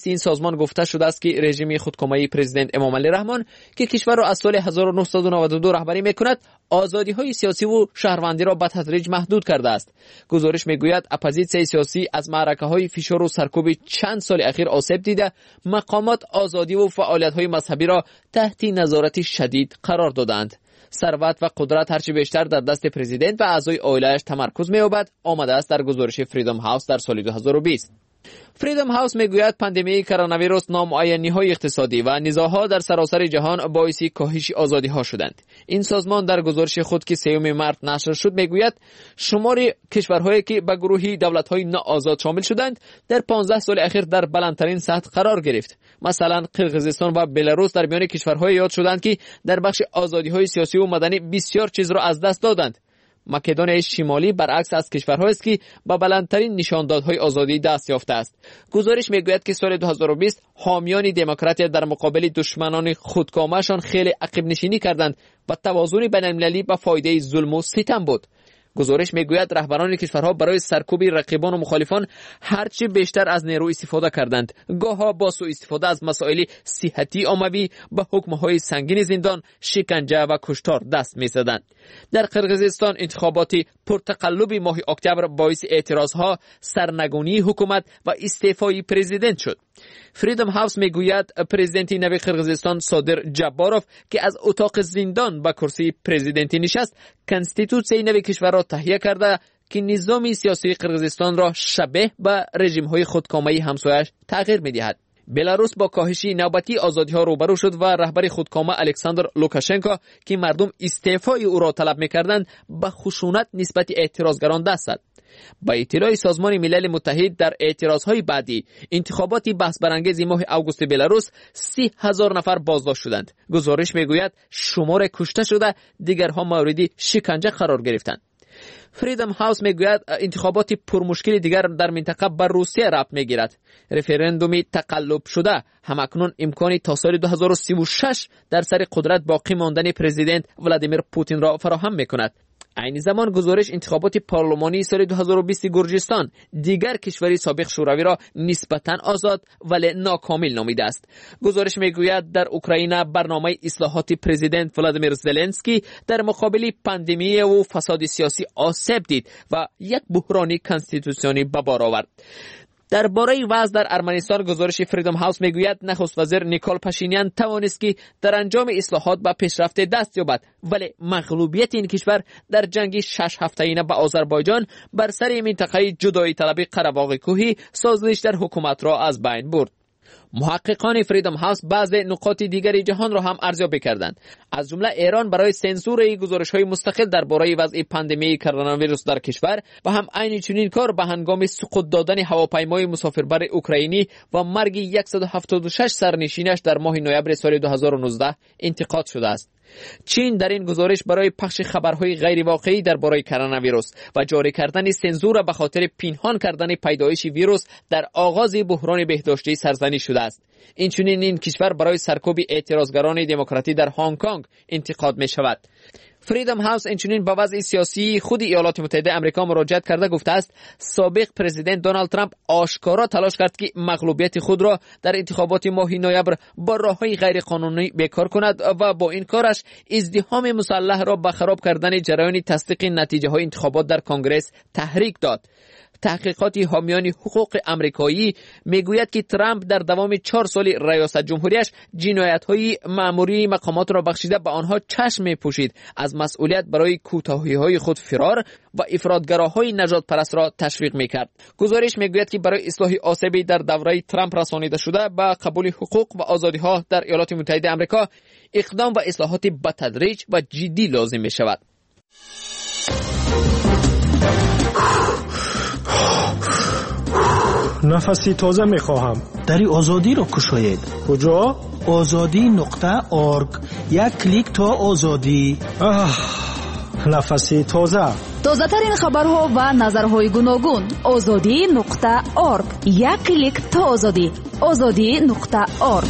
بیست این سازمان گفته شده است که رژیم خودکامه پرزیدنت امامعلی رحمان که کشور را از سال هزار و نهصد و نود و دو رهبری میکند آزادی‌های سیاسی و شهروندی را به تدریج محدود کرده است. گزارش میگوید اپوزیسیون سیاسی از معرکه‌های فشار و سرکوب چند سال اخیر آسیب دیده، مقامات آزادی و فعالیت‌های مذهبی را تحت نظارت شدید قرار دادند. ثروت و قدرت هرچی بیشتر در دست پرزیدنت و اعضای عائله‌اش تمرکز می‌یابد، آمده است در گزارش فریدم هاوس در سال دو هزار و بیست. فریدم هاوس میگوید پاندمی کرونا ویروس نامعینی‌های اقتصادی و نزاع‌ها در سراسر جهان باعث کاهش آزادی‌ها شدند. این سازمان در گزارش خود که سوم مارس نشر شد میگوید شمار کشورهایی که به گروه دولت‌های ناآزاد شامل شدند در پانزده سال اخیر در بلندترین سطح قرار گرفت. مثلا قرقیزستان و بلاروس در میان کشورهای یاد شدند که در بخش آزادی‌های سیاسی و مدنی بسیار چیز را از دست دادند. مقدونیای شمالی برعکس از کشورهایی است که با بلندترین نشاندادهای آزادی دست یافته است. گزارش میگوید که سال دو هزار و بیست حامیان دموکراسی در مقابل دشمنان خودکامه‌شان خیلی عقب نشینی کردند و توازن بین‌المللی به فایده ظلم و ستم بود. گزارش میگوید رهبران کشورها برای سرکوب رقیبان و مخالفان هرچی بیشتر از نیرو استفاده کردند. گاهها با سوء استفاده از مسائل صحتی عمومی به حکم‌های سنگین زندان، شکنجه و کشتار دست می‌زدند. در قرقیزستان انتخابات پرتقلب ماه اکتبر باعث اعتراضها، سرنگونی حکومت و استعفای پرزیدنت شد. فریدم هاوس میگوید پرزیدنت نوی قرقیزستان صادر جباروف که از اتاق زندان به کرسی پرزیدنتی نشست، کنستیتوسیون نوی کشور را تهیه کرده که نظام سیاسی قرقیزستان را شبیه به رژیم‌های خودکامه همسایه‌اش تغییر می‌دهد. بلاروس با کاهش نوبتی آزادی‌ها روبرو شد و رهبر خودکامه الکساندر لوکاشنکو که مردم استعفای او را طلب می‌کردند به خشونت نسبت اعتراضگران دست زد. با اطلاع سازمان ملل متحد در اعتراضهای بعدی انتخابات بحث برانگیز ماه اوگوست بلاروس سی هزار نفر بازداشت شدند. گزارش میگوید شمار کشته شده، دیگرها مورد شکنجه قرار گرفتند. فریدم هاوس میگوید انتخابات پرمشکل دیگر در منطقه بر روسیه ربط میگیرد. رفراندومی تقلب شده همکنون امکانی تا سال دو هزار و سی و شش در سر قدرت باقی ماندن پرزیدنت ولادیمیر پوتین را فراهم میکند. این زمان گزارش انتخابات پارلمانی سال دو هزار و بیست گرجستان دیگر کشوری سابق شوروی را نسبتاً آزاد ولی ناکامل نامیده است. گزارش میگوید در اوکراین برنامه اصلاحات پرزیدنت ولادیمیر زلنسکی در مقابل پاندمی و فساد سیاسی آسیب دید و یک بحران کانستیتوسیونی به بار آورد. درباره وضع در ارمنستان گزارش فریدم هاوس میگوید نخست وزیر نیکول پاشینیان توانست که در انجام اصلاحات به پیشرفت دست یابد، ولی مغلوبیت این کشور در جنگ شش هفته‌ای با آذربایجان بر سر منطقه جدایی طلبی قره‌باغ کوهی سازش در حکومت را از بین برد. محققان فریدم هاوس بعض نقاط دیگر جهان را هم ارزیابی کردند. از جمله ایران برای سانسور گزارش‌های مستقل درباره وضع پاندمی کرونا ویروس در کشور و هم عین چنین کار به هنگام سقوط دادن هواپیمای مسافربر اوکراینی و مرگ صد و هفتاد و شش سرنشینش در ماه نوامبر سال دو هزار و نوزده انتقاد شده است. چین در این گزارش برای پخش خبرهای غیر واقعی درباره کرونا ویروس و جاری کردن سانسور به خاطر پنهان کردن پیدایش ویروس در آغاز بحران بهداشتی سرزنش شده است. اینچنین این کشور برای سرکوب اعتراضگران دموکراتی در هنگ کنگ انتقاد می شود. فریدم هاوس اینچنین با وضع سیاسی خود ایالات متحده آمریکا مراجعت کرده گفته است سابق پرزیدنت دونالد ترامپ آشکارا تلاش کرد که مغلوبیت خود را در انتخابات ماه نوامبر با راه‌های غیر قانونی بیکار کند و با این کارش ازدحام مسلح را به خراب کردن جریان تصدیق نتیجه های انتخابات در کنگره تحریک داد. تحقیقات حامیان حقوق آمریکایی میگوید که ترامپ در دوام چهار سال ریاست جمهوریش جنایت‌های مأموری مقامات را بخشیده به آنها چشم می‌پوشید، از مسئولیت برای کوتاهی‌های خود فرار و افراطگراهای نجات پرست را تشویق می‌کرد. گزارش میگوید که برای اصلاح آسیبی در دوره ترامپ رسانیده شده به قبول حقوق و آزادی‌ها در ایالات متحده آمریکا اقدام و اصلاحات به تدریج و جدی لازم می‌شود. نفسی تازه میخواهم. دری آزادی را کشاید. کجا؟ آزادی نقطه آرگ. یک کلیک تا آزادی. آه. نفسی تازه. تازه ترین خبرها و نظرهای گوناگون. آزادی نقطه آرگ. یک کلیک تا آزادی. آزادی نقطه آرگ.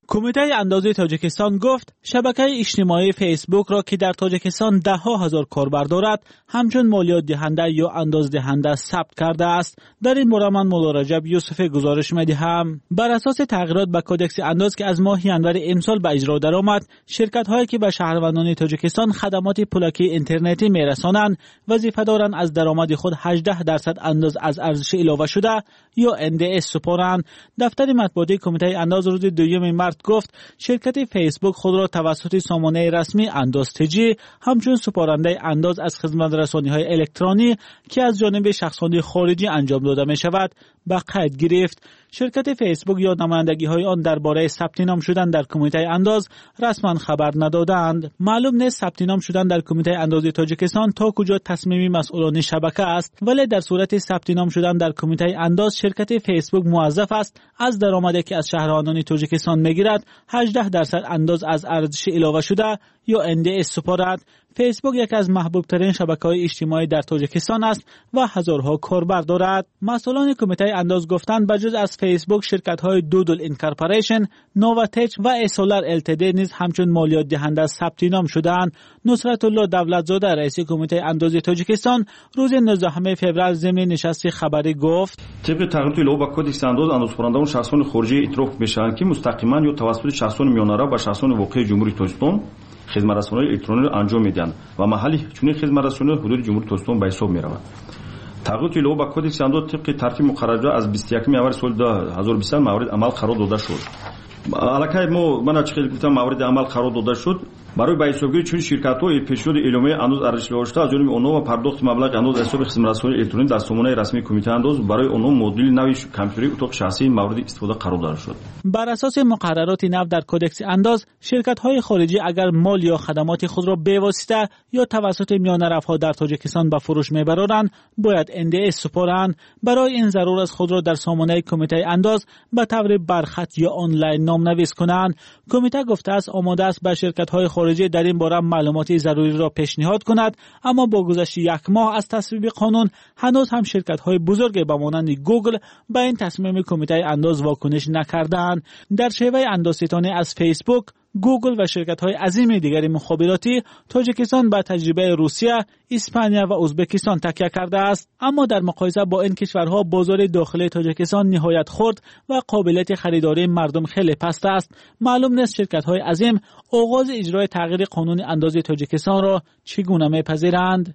کمیته اندازه تاجیکستان گفت شبکه اجتماعی فیسبوک را که در تاجیکستان ده ها هزار کاربر دارد همچون مالیات دهنده یا انداز دهنده ثبت کرده است. در این باره من مولا رجب یوسف گزارش می‌دهم. بر اساس تغییرات به کدکس انداز که از ماه ینور امسال به اجرا درآمد، شرکت هایی که به شهروندان تاجیکستان خدمات پلاکی اینترنتی میرسانند وظیفه دارند از درآمد خود هجده درصد انداز از ارزش علاوه شده یا ان دی اس سپارند. دفتر مطبوعاتی کمیته انداز روز دوم مارس گفت شرکت فیسبوک خود را توسط سامانه رسمی انداز تجی همچون سپارنده انداز از خدمت رسانی‌های الکترونی که از جانب شخصان خارجی انجام داده می شود به قید گرفت. شرکت فیسبوک یا نمایندگی‌های آن درباره ثبت نام شدن در کمیته انداز رسما خبر ندادند. معلوم نیست ثبت نام شدن در کمیته انداز تاجیکستان تا کجا تصمیم مسئولان شبکه است، ولی در صورت ثبت نام شدن در کمیته انداز شرکت فیسبوک موظف است از درآمدی که از شهروندان تاجیکستان میگیرد هجده درصد انداز از ارزش علاوه شده یا ان دی اس سپارد. فیسبوک یکی از محبوب ترین شبکه‌های اجتماعی در تاجیکستان است و هزارها کاربر دارد. مسئولان کمیته انداز گفتند بجز از فیسبوک شرکت‌های دودل اینکارپوریشن، نواتچ و اسولار ال تی دی نیز همچون مالیات دهنده ثبت نام شدند. نصرت الله دولتزاده رئیس کمیته انداز تاجیکستان روز نوزدهم فوریه ضمن نشست خبری گفت طبق تغییرات لو با کدکس انداز اندازه‌کنندگان شخصان خارجی اعتراف می‌شوند که مستقیما یا توسط شخصان میانه‌رو و شخصان واقعی جمهوری تاجیکستان خدمت رسانی الکترونی را انجام میدهند و محلی چنین خدمت رسانی حدود جمهوری تاجیکستان به حساب می‌رود. تغییرات لو با کدکس انداز طبق ترتیب مقرر از بیست و یکم آوار سال دو هزار و بیست مورد عمل قرار داده شد. علاقه ما من از خیلی گفتم مورد عمل قرار داده شد برای به حسابگیری چون شرکت‌های پیشنهاد اعلامیه انداز ارزش داشته از جانب آنها و پرداخت مبلغ انداز حساب خدمت رسانی الکترونی در سامانه رسمی کمیته انداز برای آنها مدل نوی کامپیوتری اتاق شخصی مورد استفاده قرار داده شد. بر اساس مقررات نو در کدکس انداز شرکت‌های خارجی اگر مال یا خدمات خود را به واسطه یا توسط میانه‌روها در تاجیکستان به فروش میبرند باید ان دی اس سپارند. برای این ضرور است خود را در سامانه کمیته انداز به طور برخط یا آنلاین نامنویس کنند. کمیته گفته است آماده است به شرکت‌های خارجی در این باره معلومات ضروری را پیشنهاد کند، اما با گذشت یک ماه از تصویب قانون هنوز هم شرکت‌های بزرگ به مانند گوگل به این تصمیم کمیته انداز واکنش نکردند. در شیوه اندازستانی از فیسبوک، گوگل و شرکت‌های عظیم دیگر مخابراتی تاجیکستان به تجربه روسیه، اسپانیا و ازبکستان تکیه کرده است، اما در مقایسه با این کشورها بازار داخلی تاجیکستان نهایت خرد و قابلیت خریداری مردم خیلی پست است. معلوم نیست شرکت‌های عظیم آغاز اجرای تغییر قانون اندازه تاجیکستان را چگونه می‌پذیرند.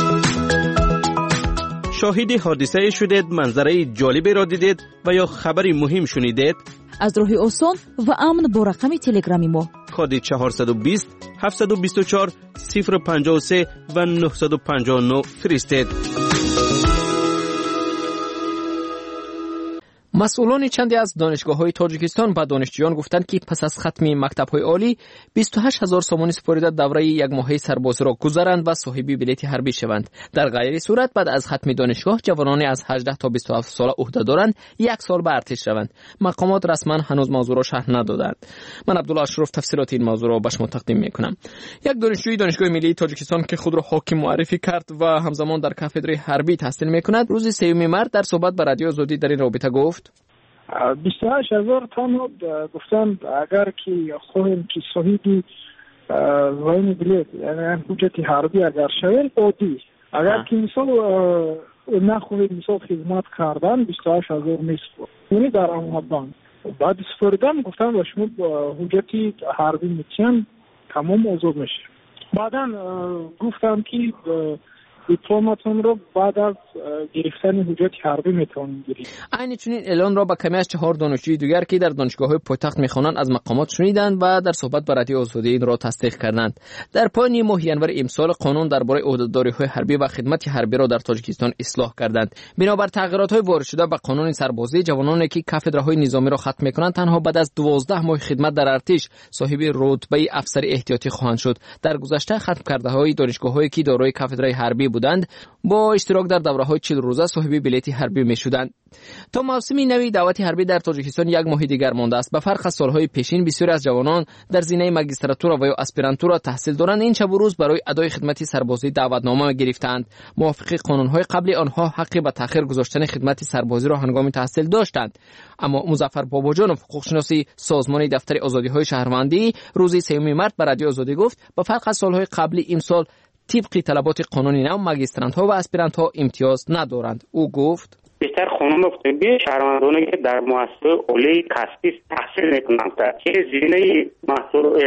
شاهد حادثه شدید، منظره جالبی را دیدید و یا خبری مهم شنیدید؟ از راه آسان و امن با رقم تلگرامی ما کد چهارصد و بیست هفتصد و بیست و چهار صفر پنجاه و سه و نهصد و پنجاه و نه فرستید. مسئولان چندی از دانشگاه‌های تاجیکستان به دانشجویان گفتند که پس از ختم مکتب‌های عالی بیست و هشت هزار سومانی سپرده دوره یک ماهه سربازی را گذرند و صاحب بلیط حربی شوند. در غیر صورت بعد از ختم دانشگاه جوانان از هجده تا بیست و هفت ساله عهده دارند یک سال به ارتش شوند. مقامات رسما هنوز موضوع را شرح ندادند. من عبدالله اشرف تفسیرات این موضوع را به شما تقدیم می‌کنم. یک دانشجوی دانشگاه ملی تاجیکستان که خود را حاکم معرفی کرد و همزمان در کاتدر حربی تحصیل می‌کند، روز سوم مارس در صحبت با رادیو آزادی در این رابطه گفت بیست و هشت هزار تن گفتن اگر که خواهیم که صاحبی واین بلیت یعنی حجت حربی اگر شویم عادی اگر که مثال نخواهید مثال خدمت کردن بیست و هشت هزار نیست یعنی در آمدن بعد سپردن گفتن و شما حجت حربی میتین تمام آزاد میشه. بعدا گفتم که دیپلماتون رو بعد از گرفتن حجت حربی میتونن گرفت. عین چنین اعلان را با کمی از چهار دانشجوی دیگر که در دانشگاه‌های پایتخت میخوانند از مقامات شنیدند و در صحبت با رادیو آزادی این را تصدیق کردند. در پایان ماه ینور امسال قانون درباره عهده‌داری‌های حربی و خدمت حربی را در تاجیکستان اصلاح کردند. بنابر تغییرات‌های وارد شده به قانون سربازی، جوانانی که کاتدرهای نظامی را ختم میکنند تنها بعد از دوازده ماه خدمت در ارتش صاحب رتبه افسر احتیاطی خواهند شد. در گذشته ختم کرده‌های دانشگاه‌هایی که دارای کاتدرهای حربی بودند با اشتراک در دوره‌های چهل روزه صاحب بلیت حربی می‌شدند. تا موسم نوی دعوت حربی در تاجیکستان یک ماه دیگر مانده است. به فرق از سالهای پیشین بسیاری از جوانان در زینه ماگیستراتورا و یا اسپرانتورا تحصیل دارند این شب و روز برای ادای خدمت سربازی دعوتنامه گرفتند. موافق قانون‌های قبلی آنها حق به تأخیر گذاشتن خدمت سربازی را هنگام تحصیل داشتند. اما مظفر باباجانов حقوقشناسی سازمان دفتر آزادی‌های شهروندی روز سوم مارس به رادیو آزادی گفت به فرق از سالهای قبلی امسال طبق طلبات قانونی نو ماگیسترانت‌ها و اسپرانت‌ها امتیاز ندارند. او گفت بیشتر خانم طبی شهروندانی که در مؤسسه عالی کسبی تحصیل میکنند که زینه محصول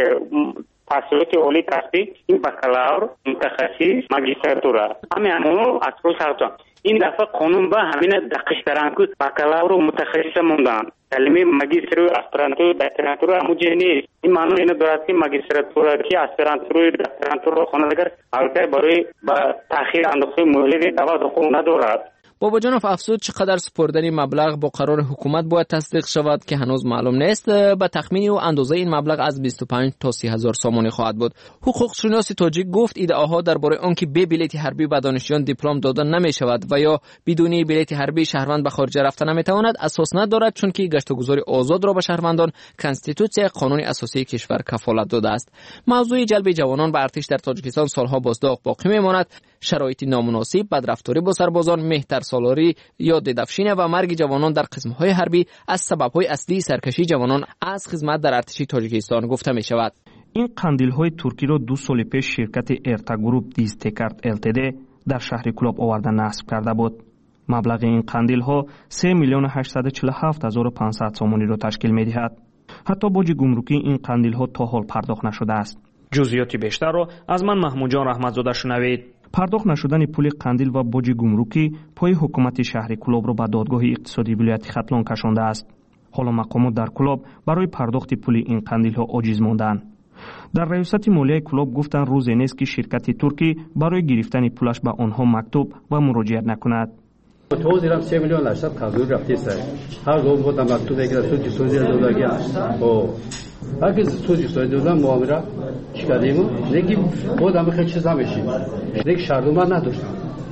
تحصیلات عالی کسبی این بکالور متخصص ماگیستراتورا همین اونو اصلا شرطان این دفعه قانون با همین دقیق دارن که بکالور متخصص موندن کلمه ماگیستر و اسپرانتور دکتراتورا مجنی این معنی اینه دارد که ماگیستراتورا که اسپرانتور و دکتراتورا خوانندگان البته برای با تأخیر اندازه مهلت دعوت خود ندارد. باباجانов افزود چقدر سپردن مبلغ با قرار حکومت باید تصدیق شود که هنوز معلوم نیست. به تخمینی و اندازه این مبلغ از بیست و پنج تا سی هزار سامانی خواهد بود. حقوقشناس تاجیک گفت ادعاها درباره آنکه به بلیت حربی به دانشجویان دیپلم دادن نمی شود و یا بدون بلیت حربی شهروند به خارج رفتن نمی تواند اساس ندارد، چون که گشت و گذار آزاد را به شهروندان کانستیتوسیای قانون اساسی کشور کفالت داده است. موضوع جلب جوانان به ارتش در تاجیکستان سالها بازداغ باقی میماند. شرایط نامناسب، بدرفتاری با سربازان، مهتر سالاری یا ددفشین و مرگ جوانان در قسمت‌های حربی از سبب‌های اصلی سرکشی جوانان از خدمت در ارتش تاجیکستان گفته می شود. این قندیل‌های ترکی را دو سال پیش شرکت ارتا گروپ دیستکارت ال تی دی در شهر کلوب آورده نصب کرده بود. مبلغ این قندیل‌ها سه میلیون و هشتصد و چهل و هفت هزار و پانصد سامانی را تشکیل می‌دهد. حتی باج گمرکی این قندیل‌ها تا حال پرداخت نشده است. جزئیات بیشتر را از من محمود جان رحمتزاده شنوید. پرداخت نشدن پول قندیل و باج گمرکی پای حکومت شهر کلوب را به دادگاه اقتصادی ولایت ختلان کشانده است. حالا مقامات در کلوب برای پرداخت پول این قندیل ها عاجز ماندند. در ریاست مالیه کلوب گفتند روزی نیست که شرکت ترکی برای گرفتن پولش به آنها مکتوب و مراجعت نکند. توزیرم سه میلیون هشتصد قضایی رفتی سر هر گام بودم مکتوب بگیرم سوچی سوزی دولگی او هرگز سوچی سوزی دولم معامله چیکاردیم نگی بودم خیلی چیزا میشیم یک شهردوما نداشتم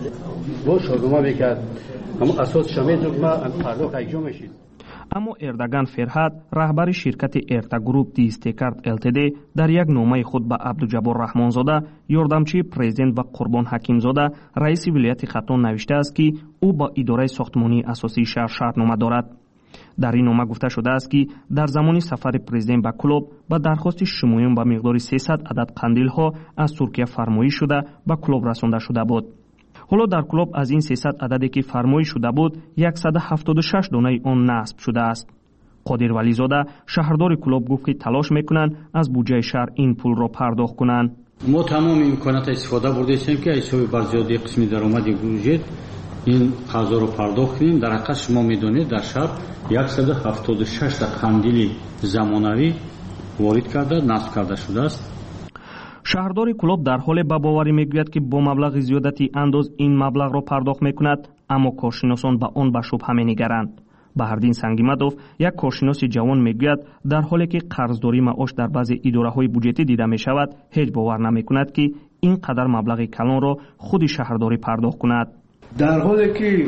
با شهردوما میکرد اما اساس شمید ما پرداخت انجام میشید. اما اردگان فرهاد رهبر شرکت ارتا گروپ دیستکارت ال تی دی در یک نامه خود به عبدالجبار رحمانزاده یاردمچی پرزیدنت و قربان حکیمزاده رئیس ولایت ختلان نوشته است که او با اداره ساختمانی اساسی شهر شرطنامه دارد. در این نامه گفته شده است که در زمان سفر پرزیدنت به کلوب با درخواست شمویان به مقدار سیصد عدد قندیل ها از ترکیه فرمایش شده به کلوب رسانده شده بود. حالا در کلوب از این سیصد عددی که فرمایش شده بود صد و هفتاد و شش دانه آن نصب شده است. قادر ولیزاده شهردار کلوب گفت که تلاش میکنند از بودجه شهر این پول را پرداخت کنند. ما تمام امکانات استفاده برده ایم که حساب برزیادی قسمی درآمد بودجه این قضا رو پرداخت کنیم. در حقیقت شما میدونید در شهر صد و هفتاد و شش تا قندیل زمانوی وارد کرده نصب کرده شده است. شهردار کلوب در حال به باوری میگوید که با مبلغ زیادتی انداز این مبلغ را پرداخت میکند، اما کارشناسان به آن به شبهه می‌نگرند. بهردین سنگیمدوف یک کارشناس جوان میگوید در حالی که قرضداری معاش در بعضی اداره‌های بودجتی دیده میشود، هیچ باور نمیکند که این قدر مبلغ کلان را خود شهرداری پرداخت کند. در حالی که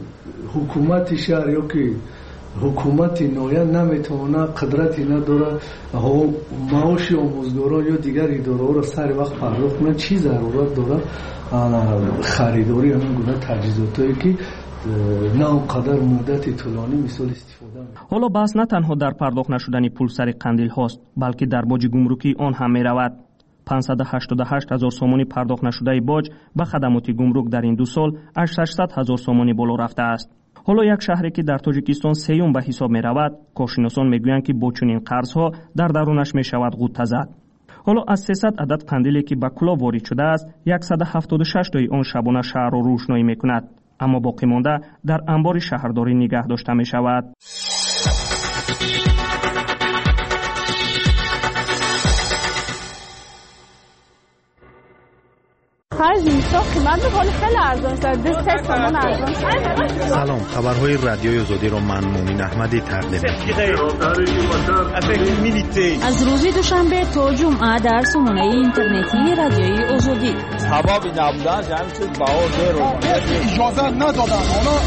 حکومت شهر یا که حکومت نویا نمیتونه قدرتی نداره معاش آموزگاران یا دیگر اداره را سر وقت پرداخت کنه، چی ضرورت داره خریداری همین گونه تجهیزاتی که نه اونقدر مدت طولانی مثال استفاده میکنه. حالا بحث نه تنها در پرداخت نشدن پول سر قندیل هاست، بلکه در باج گمرکی آن هم میرود. پانصد و هشتاد و هشت هزار سامانی پرداخت نشده باج به خدمات گمرک در این دو سال از ششصد هزار سامانی بالا رفته است. حالا یک شهری که در تاجیکستان سیوم به حساب می رود، کارشناسان میگویند که با چنین قرضها در درونش می شود غوطه زد. حالا از سیصد عدد قندیلی که به کلوب وارد شده است، صد و هفتاد و شش تای آن شبانه شهر را روشنایی می کند، اما باقی مانده در انبار شهرداری نگه داشته می شود. هر بیست قیمت بود ولی خیلی ارزان است. دو سه تومن ارزان است. سلام، خبرهای رادیوی آزادی رو من مومین احمدی تقدیم می‌کنم. از روز دوشنبه تا جمعه در سامانه اینترنتی رادیوی آزادی. حبابی نبودن جمع چیز باور رو اجازه ندادن.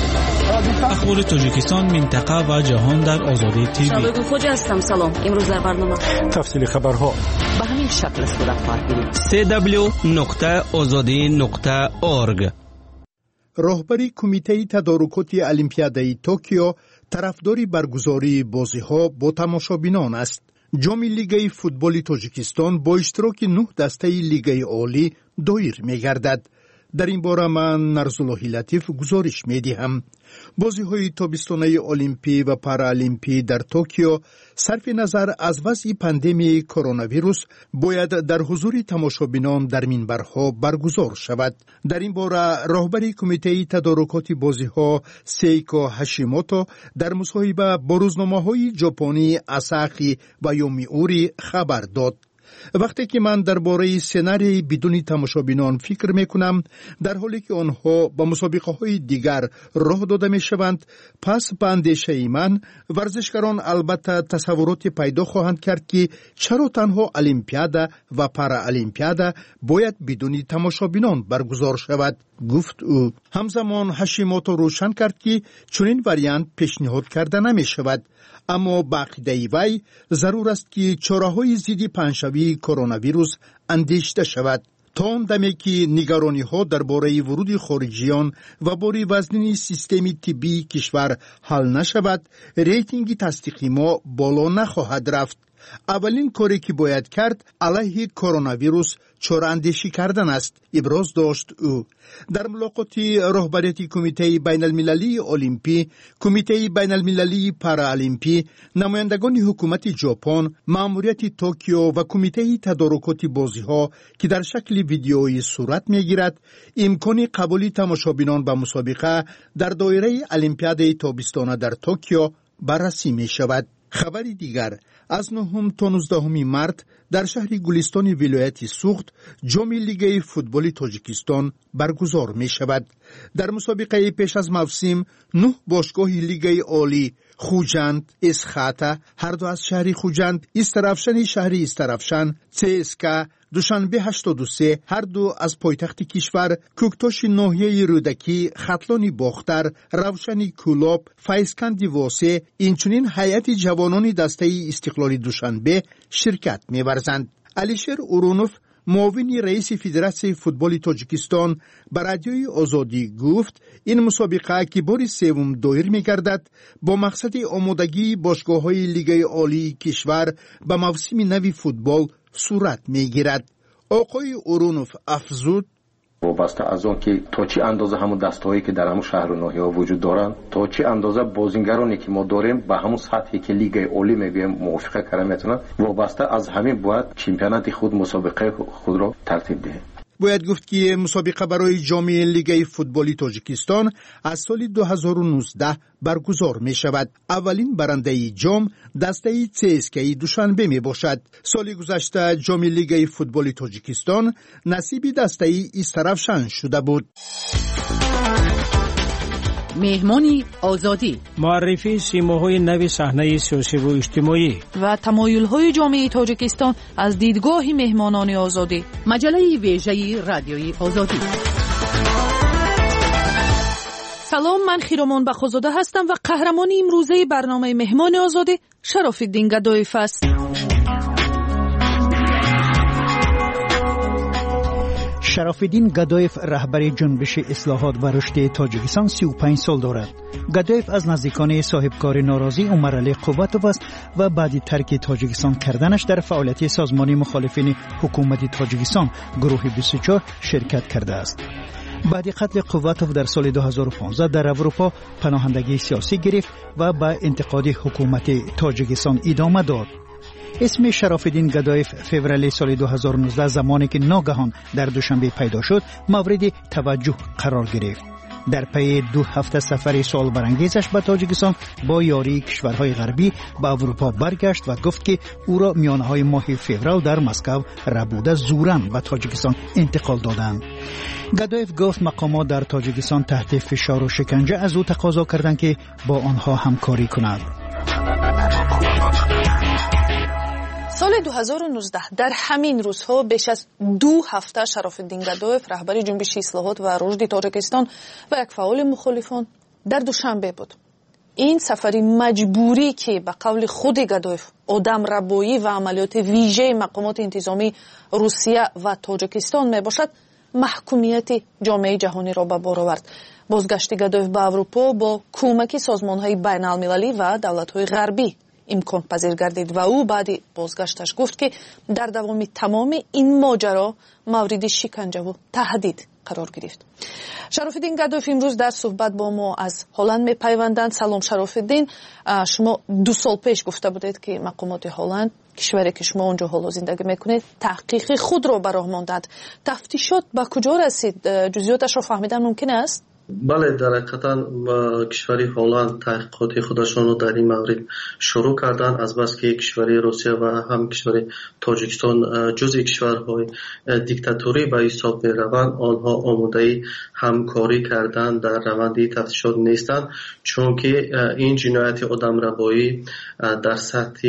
اخبار تاجیکستان، منطقه و جهان در آزادی تیوی. شبکه خوج هستم. سلام. امروز در برنامه تفصیل خبرها به همین شکل صورت خواهد گرفت. سی دبلیو نقطه آزادی نقطه اورگ. راهبری کمیته تدارکات المپیادای توکیو طرفداری برگزاری بازی‌ها با تماشابینان است. جام لیگ فوتبال تاجیکستان با اشتراک نه دسته لیگ عالی دایر می‌گردد. در این باره من نرزالله لطیف گزارش می‌دهم. بازی‌های تابستانه المپی و پارالمپی در توکیو صرف نظر از وضع پاندمی کرونا ویروس باید در حضور تماشابینان در منبرها برگزار شود. در این باره راهبر کمیته تدارکات بازی‌ها سیکو هاشیموتو در مصاحبه با روزنامه‌های ژاپنی آساخی و یومیوری خبر داد. وقتی که من درباره سناریوی بدون تماشابینان فکر میکنم، در حالی که آنها با مسابقه های دیگر راه داده می شوند، پس به اندیشه من ورزشکاران البته تصورات پیدا خواهند کرد که چرا تنها المپیادا و پارالمپیادا باید بدون تماشابینان برگزار شود، گفت او. همزمان هاشیموتو روشن کرد که چنین وریانت پیشنهاد کرده نمی شود، اما با عقیده وی ضرور است که چاره‌های ضد پنجشنبه کرونا ویروس اندیشیده شود. تا آن دمی که نگرانی‌ها درباره ورود خارجیان و باری وزنی سیستم طبی کشور حل نشود، ریتینگ تصدیقی ما بالا نخواهد رفت. اولین کاری که باید کرد علیه کرونا ویروس چاراندیشی کردن است، ابراز داشت او. در ملاقاتی رهبریت کمیته بین المللی المپی، کمیته بین المللی پارالمپی، نمایندگان حکومت ژاپن، مأموریت توکیو و کمیته تدارکات بازی‌ها که در شکل ویدیویی صورت می‌گیرد، امکان قبول تماشابینان به مسابقه در دایره المپیاد تابستانه در توکیو بررسی می‌شود. خبر دیگر، از نهم تا نوزدهم مارس در شهر گلستان ولایت سوخت جام لیگ فوتبال تاجیکستان برگزار می شود. در مسابقه پیش از موسم نه باشگاه لیگ عالی خوجند، اسخاتا هر دو از شهر خوجند، استرافشن شهر استرافشن، سیسکا دوشنبه هشتاد و سه هر دو از پایتخت کشور، کوکتاش ناحیه رودکی، خطلانی باختر، روشنی کولاب، فیسکندی واسه، اینچنین هیئت جوانان دسته استقلالی دوشنبه شرکت می‌ورزند. علیشیر اورونوف معاون رئیس فدراسیون فوتبال تاجیکستان به رادیوی آزادی گفت این مسابقه که بار سوم دایر می‌گردد با مقصد آمادگی باشگاه‌های لیگ عالی کشور به موسم نو فوتبال صورت می‌گیرد. آقای اورونوف افزود وابسته از آن که تا چه اندازه همون دستهایی که در همون شهر و ناحیه ها وجود دارند، تا چه اندازه بازیگرانی که ما داریم به همون سطحی که لیگ عالی میگیم موافقه کردن میتونن، وابسته از همین باید چمپیونات خود مسابقه خود را ترتیب دهیم. باید گفت که مسابقه برای جام لیگ فوتبالی تاجیکستان از سال دو هزار و نوزده برگزار می شود. اولین برنده جام دسته سیسکی دوشنبه می باشد. سال گذشته جام لیگ فوتبالی تاجیکستان نصیب دسته استرافشن شده بود. مهمانی آزادی، معرفی سیماهای نو صحنه سیاسی و اجتماعی و تمایل‌های جامعه تاجیکستان از دیدگاه مهمانان آزادی. مجله ویژه رادیوی آزادی. سلام، من خیرامان بخوزاده هستم و قهرمان امروزه برنامه مهمان آزادی شراف‌الدین گدایف است. شراف‌الدین گدایف رهبر جنبش اصلاحات و رشد تاجیکستان سی و پنج سال دارد. گدایف از نزدیکان صاحبکار ناراضی عمر علی قوتوف است و بعد ترک تاجیکستان کردنش در فعالیت سازمان مخالفین حکومت تاجیکستان گروه بیست و چهار شرکت کرده است. بعد قتل قوتوف در سال دو هزار و پانزده در اروپا پناهندگی سیاسی گرفت و با انتقاد حکومت تاجیکستان ادامه داد. اسم شراف‌الدین گدایف فوریه سال دو هزار و نوزده زمانی که ناگهان در دوشنبه پیدا شد مورد توجه قرار گرفت. در پی دو هفته سفر سال برانگیزش به تاجیکستان با یاری کشورهای غربی به اروپا برگشت و گفت که او را میانهای ماه فوریه در مسکو ربوده زوراً به تاجیکستان انتقال دادند. گادویف گفت مقامات در تاجیکستان تحت فشار و شکنجه از او تقاضا کردند که با آنها همکاری کند. سال دو هزار و نوزده در همین روزها بیش از دو هفته شرافالدین گادویف رهبر جنبش اصلاحات و رشد تاجیکستان و یک فعال مخالفان در دوشنبه بود. این سفری مجبوری که به قول خود گادویف آدم ربایی و عملیات ویژه مقامات انتظامی روسیه و تاجیکستان می باشد محکومیت جامعه جهانی را به بار آورد. بازگشت گادویف به اروپا با کمک سازمان‌های بین‌المللی و دولت‌های غربی امکان پذیر گردید و او بعد بازگشتش گفت که در دوام تمام این ماجرا مورد شکنجه و تهدید قرار گرفت. شرافالدین گادویف امروز در صحبت با ما از هلند میپیوندند. سلام شرافالدین، شما دو سال پیش گفته بودید که مقامات هلند، کشوری که شما اونجا حالا زندگی میکنید، تحقیق خود را به راه ماندند. تفتیشات به کجا رسید؟ جزئیاتش را فهمیدن ممکن است؟ بله، در حقیقتا کشوری هلند تحقیقات خودشان رو در این مورد شروع کردن، از بس که کشوری روسیه و هم کشوری تاجیکستان جزء کشورهای دیکتاتوری به حساب میروند، آنها آماده همکاری کردن در روند تفتیشات نیستند، چون که این جنایت آدمربایی در سطح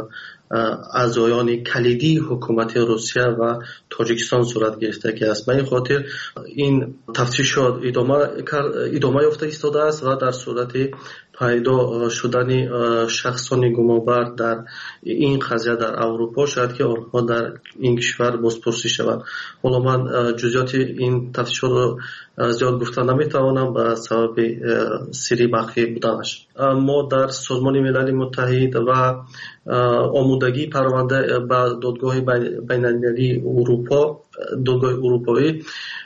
اعضایان کلیدی حکومت روسیه و تاجیکستان صورت گرفته است. به این خاطر این تفتیشات ادامه ادامه یافته ایستاده است و در صورت پیدا شدن شخصان گمانبر در این قضیه در اروپا شاید که آنها در این کشور بازپرسی شوند. حالا من جزئیات این تفتیشات رو زیاد گفتن نمیتوانم به سبب سری مخفی بودنش. ما در سازمان ملل متحد و آمادگی پرونده به دادگاه بین‌المللی اروپا، دادگاه اروپایی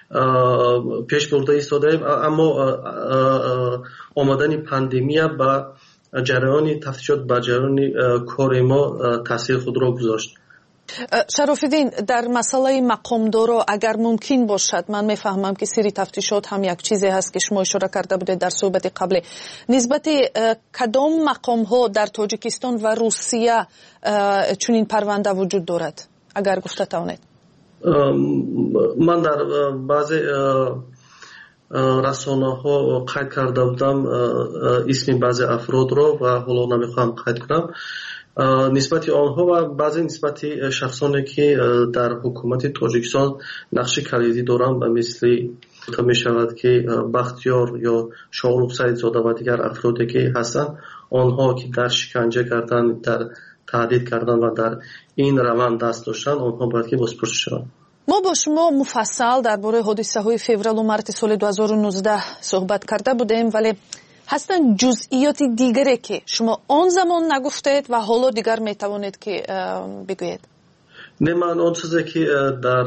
پیش برده ایستادیم، اما آمدن پاندمی با جریان تفتیشات به جریان کار ما تاثیر خود را گذاشت. شرافالدین، در مسئله مقامدارا اگر ممکن باشد، من میفهمم که سری تفتیشات هم یک چیزی هست که شما اشاره کرده بودید در صحبت قبلی، نسبت کدام مقام ها در تاجیکستان و روسیه چنین پرونده وجود دارد اگر گفته توانید؟ من در بعضی رسانه ها قید کرده بودم اسم بعضی افراد را و حالا نمیخوام قید کنم. نسبت آنها و بعضی نسبت شخصانی که در حکومت تاجیکستان نقش کلیدی دارند و مثل می شود که بختیار یا شاهرخ سیدزاده و دیگر افرادی که هستند، آنها که در شکنجه کردن، در تهدید کردن و در این روند دست داشتن، آنها باید که بازپرسی شوند. ما با شما مفصل درباره حادثه های فوریه و مارس سال دو هزار و نوزده صحبت کرده بودیم، ولی هستن جزئیات دیگری که شما آن زمان نگفتید و حالا دیگر میتوانید که بگویید؟ نه، من آن چیزی که در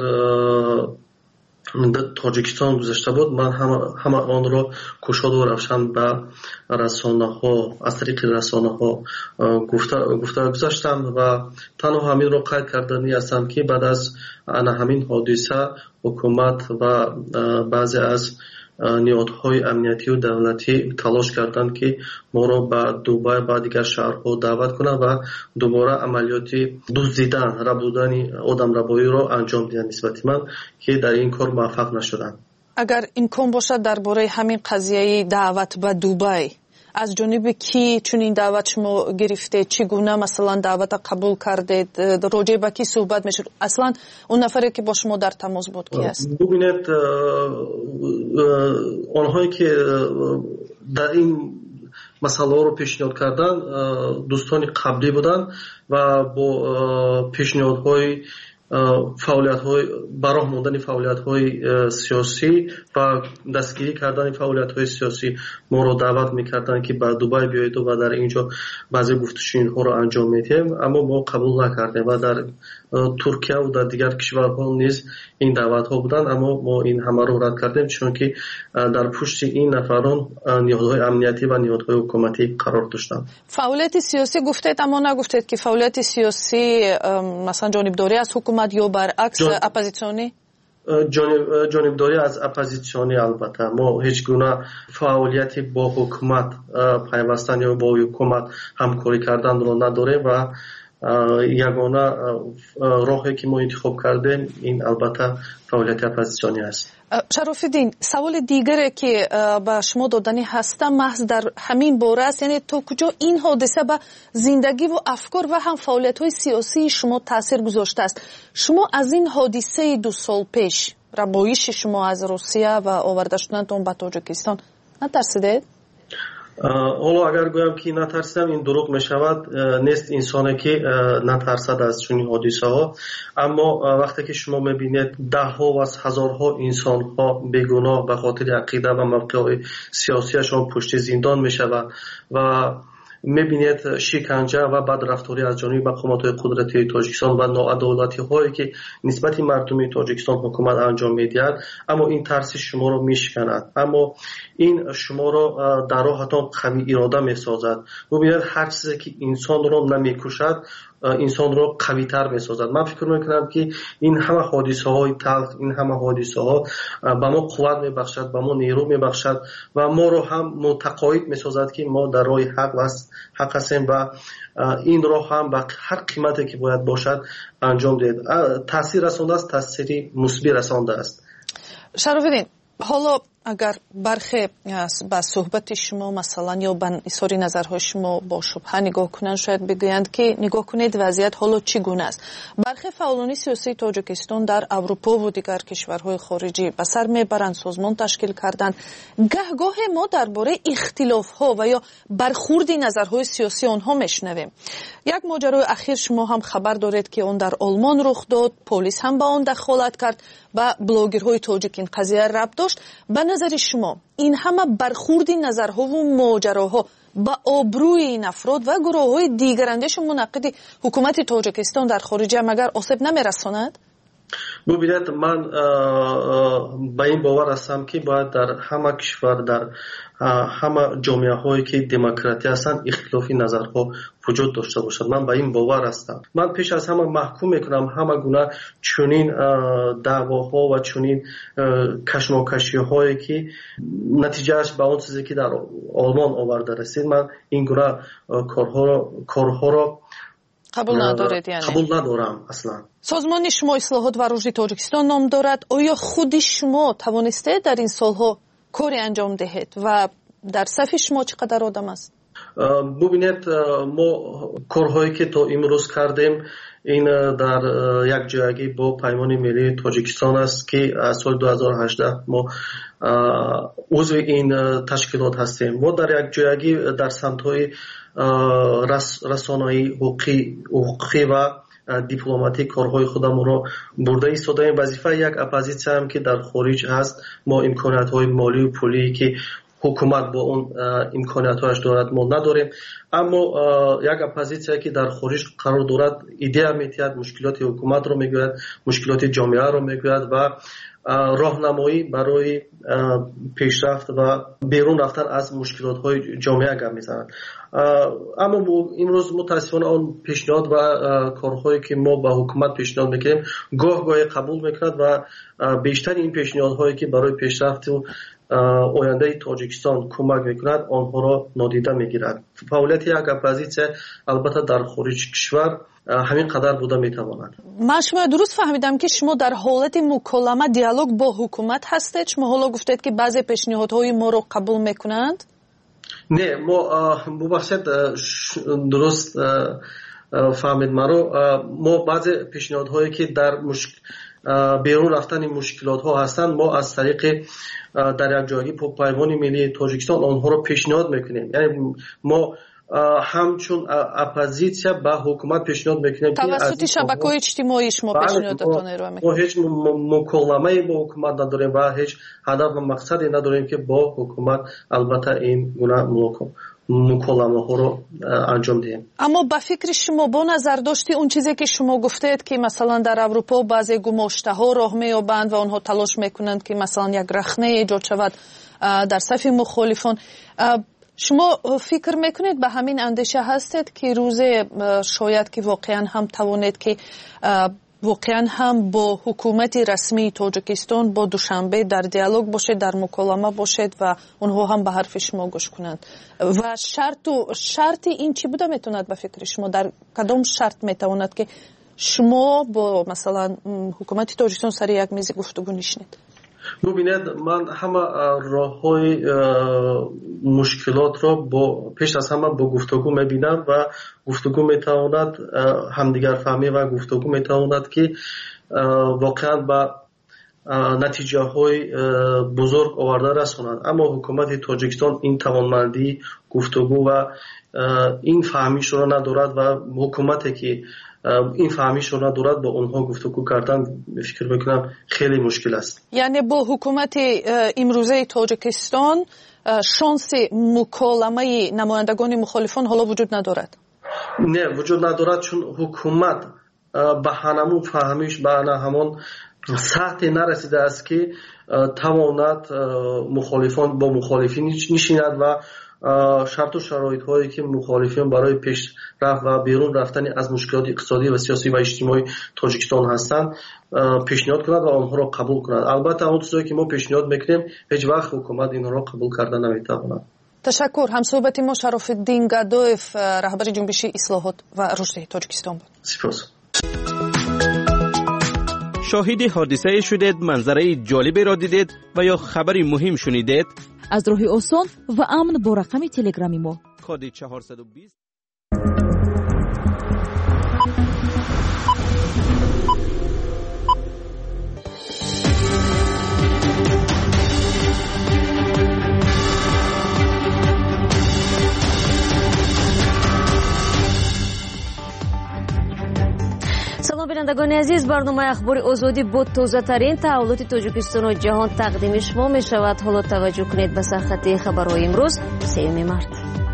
تاجیکستان گذشته بود، من همه, همه آن را کشاد و روشن به رسانه ها، از طریق رسانه ها گفته, گفته گذاشتم و تنها همین را قید کردنی هستم که بعد از همین حادثه حکومت و بعضی از نیازهای امنیتی و دولتی تلاش کردند که ما را به دوبای و دیگر شهرها دعوت کنند و دوباره عملیات دزدیدن، ربودن آدمربایی را انجام دهند نسبت من، که در این کار موفق نشدند. اگر امکان باشد درباره همین قضیه دعوت به دوبای، از جانب کی چون این دعوت شما گرفته، چگونه مثلا دعوت قبول کردید، راجع به کی صحبت میشه، اصلا اون نفری که با شما در تماس بود کی است؟ ببینید، آنهایی که در این مسئله رو پیشنهاد کردن دوستان قبلی بودن و با پیشنهادهای فعالیت‌های براه موندن فعالیت‌های سیاسی و دستگیری کردن فعالیت‌های سیاسی ما رو دعوت می‌کردن که به دبی بیایید و در اینجا بعضی گفتگوها رو انجام میدیم، اما ما قبول نکردیم و در ترکیه و در دیگر کشورها نیز این دعوت‌ها بودن، اما ما این همه رو رد کردیم، چون که در پشت این نفران نیازهای امنیتی و نیازهای حکومتی قرار داشتند. فعالیت سیاسی گفتید، اما نگفتید که فعالیت سیاسی مثلا جانبداری از حکومت یا برعکس اپوزیسیونی؟ ҷонибдорӣ аз оппозитсионӣ албатта мо ҳеҷ гуна фаъолияти бо ҳукумат пайвастан ё бо ҳукумат ҳамкорӣ карданро надорем ва ягона роҳе ки мо интихоб кардем ин албатта фаъолияти оппозитсионӣ аст. шарофиддин, саволи дигаре ки ба шумо додани ҳаста маҳз дар ҳамин бора аст, яъне то куҷо ин ҳодиса ба зиндагӣ ва афкор ва ҳам фаъолиятҳои сиёсии шумо таъсир гузоштааст. шумо аз ин ҳодисаи ду сол пеш, рамоиши шумо аз Русия ва оварда шуданатон ба Тоҷикистон натарсидед? ҳоло агар гӯям ки натарсидам, ин дурӯғ мешавад. Нест инсоне ки натарсад аз чунин ҳодисаҳо, аммо вақте ки шумо мебинед даҳҳо ва ҳазорҳо инсонҳо бегуноҳ ба хотири ақида ва мавқеҳои сиёсияшон пушти зиндон мешаванд ва мебинед шиканҷа ва бадрафторӣ аз ҷониби мақомотҳои қудратии Тоҷикистон ва ноадолатиҳое ки нисбати мардуми Тоҷикистон ҳукумат анҷом медиҳад, аммо ин тарси шуморо мешиканад, аммо ин шуморо дар роҳатон қавӣ ирода месозад. бубинед ҳар чизе ки инсонро намекушад инсонро қавитар месозад. ман фикр мекунам ки ин ҳама ҳодисаҳои талх, ин ҳама ҳодисаҳо ба мо қувват мебахшад, ба мо нерӯ мебахшад ва моро ҳам мутақоид месозад ки мо дар роҳи ҳақ ҳақ ҳастем ва ин роҳ ҳам ба ҳар қимате ки бояд бошад анҷом диҳед. таъсир расондааст, таъсири мусбӣ расондааст. шарофиддин, ҳоло агар бархе ба суҳбати шумо масалан ё ба изҳори назарҳои шумо бо шубҳа нигоҳ кунанд, шояд бигӯянд ки нигоҳ кунед вазъият ҳоло чӣ гуна аст. бархе фаъолони сиёсии Тоҷикистон дар Аврупову дигар кишварҳои хориҷӣ ба сар мебаранд, созмон ташкил карданд. гаҳгоҳе мо дар бораи ихтилофҳо ва ё бархурди назарҳои сиёсии онҳо мешунавем. як моҷарои ахир шумо ҳам хабар доред ки он дар Олмон рух дод, полис ҳам ба он дахолат кард, ба блогерҳои тоҷик ин қазия рабт дошт. ба назари шумо ин ҳама бархурди назарҳову моҷароҳо ба обрӯи ин афрод ва гурӯҳҳои дигарандешу мунаққиди ҳукумати Тоҷикистон дар хориҷа магар осеб намерасонад? бубинед, ман ба ин бовар ҳастам ки бояд дар ҳама кишвар, дар ҳама ҷомеаҳое ки демократия ҳастанд ихтилофи назарҳо вуҷуд дошта бошад. ман ба ин бовар ҳастам. ман пеш аз ҳама маҳкум мекунам ҳама гуна чунин даъвоҳо ва чунин кашмокашиҳое ки натиҷааш ба он чизе ки дар Олмон оварда расид, ман ин гуна корҳоро қабул надоред? яъне қабул надорам аслан. созмони шумо ислоҳот ва рушди Тоҷикистон ном дорад. оё худи шумо тавонистед дар ин солҳо коре анҷом диҳед ва дар сафи шумо чӣ қадар одам аст? бубинед, мо корҳое ки то имрӯз кардем ин дар якҷоягӣ бо паймони миллии Тоҷикистон аст ки аз соли ду ҳазору ҳаждаҳ мо узви ин ташкилот ҳастем. мо дар якҷоягӣ дар самтҳои расонаӣ, ҳуқуқӣ ва дипломатӣ корҳои худамонро бурда истодаем. вазифаи як оппозитсияам ки дар хориҷ ҳаст, мо имкониятҳои молию пулие ки ҳукумат бо он имкониятҳояш дорад мо надорем, аммо як оппозитсия ки дар хориҷ қарор дорад идея метиҳад, мушкилоти ҳукуматро мегӯяд, мушкилоти ҷомеаро мегӯяд ва роҳнамоӣ барои пешрафт ва берун рафтан аз мушкилотҳои ҷомеа гап мезанад. аммо имрӯз мутаассифона он пешниҳод ва корҳое ки мо ба ҳукумат пешниҳод мекунем гоҳ гоҳе қабул мекунад ва бештари ин пешниҳодҳое ки барои пешрафту ояндаи Тоҷикистон кӯмак мекунад, онҳоро нодида мегирад. фаъолияти як оппозитсия албатта дар хориҷи кишвар ҳамин қадар буда метавонад. ман шумо дуруст фаҳмидам ки шумо дар ҳолати муколама, диалог бо ҳукумат ҳастед? шумо ҳоло гуфтед ки баъзе пешниҳодҳои моро қабул мекунанд? не, мо бубахшед, дуруст фаҳмед маро. мо баъзе пешниҳодҳое ки дар берун рафтани мушкилотҳо ҳастанд, мо аз тариқи дар якҷоягӣ пайвони миллии Тоҷикистон онҳоро пешниҳод мекунем. яъне мо ҳамчун оппозитсия ба ҳукумат пешниҳод мекунем ки тавассути шабакаҳои иҷтимоӣ шумо пешниҳодатон эро мекунед. мо ҳеҷ муколамае бо ҳукумат надорем ва ҳеҷ ҳадаф ва мақсаде надорем ки бо ҳукумат албатта ин гуна муколамаҳоро анҷом диҳем. аммо ба фикри шумо бо назардошти он чизе ки шумо гуфтед ки масалан дар Аврупо баъзе гумоштаҳо роҳ меёбанд ва онҳо талош мекунанд ки масалан як рахнае эҷод шавад дар сафи мухолифон, шумо фикр мекунед ба ҳамин андеша ҳастед ки рӯзе шояд ки воқеан ҳам тавонед ки واقعا هم با حکومت رسمی تاجیکستان با دوشنبه در دیالوگ باشید، در مکالمه باشید و اونها هم به حرف شما گوش کنند. و شرط و شرط این چی بوده میتوند به فکر شما؟ در کدام شرط میتواند که شما با مثلا حکومت تاجیکستان سر یک میز گفتگو نشینید؟ ببینید، من همه راه های مشکلات را با پیش از همه با گفتگو میبینم و گفتگو میتواند همدیگر فهمی و گفتگو میتواند که واقعا به نتیجه های بزرگ آورده رساند. اما حکومت تاجیکستان این توانمندی گفتگو و این فهمیش را ندارد و حکومتی که این فهمیش را ندارد با اونها گفتگو کردن فکر میکنم خیلی مشکل است. یعنی با حکومت امروزه تاجیکستان شانس مکالمه نمایندگان مخالفان حالا وجود ندارد؟ نه، وجود ندارد، چون حکومت به همون فهمیش به همون سطح نرسیده است که تواند مخالفان با مخالفین نشیند و شرط و شرایط هایی که مخالفین برای پیشرفت و بیرون رفتن از مشکلات اقتصادی و سیاسی و اجتماعی تاجیکستان هستند پیشنهاد کند و آنها را قبول کند. البته اون چیزی که ما پیشنهاد میکنیم هیچ وقت حکومت اینها را قبول کردن نمیتواند. تشکر. همصحبت ما شراف‌الدین گدویف، رهبر جنبش اصلاحات و رشد تاجیکستان بود. سپاس. شاهد حادثه شدید، منظره جالبی را دیدید و یا خبری مهم شنیدید؟ از راه آسان و امن با رقم تلگرامی ما کد چهارصد و بیست. салом бинандагони азиз, барномаи ахбори озодӣ бо тозатарин таҳволоти тоҷикистону ҷаҳон тақдими шумо мешавад. ҳоло таваҷҷӯҳ кунед ба сархати хабарҳои имрӯз. сеюми март.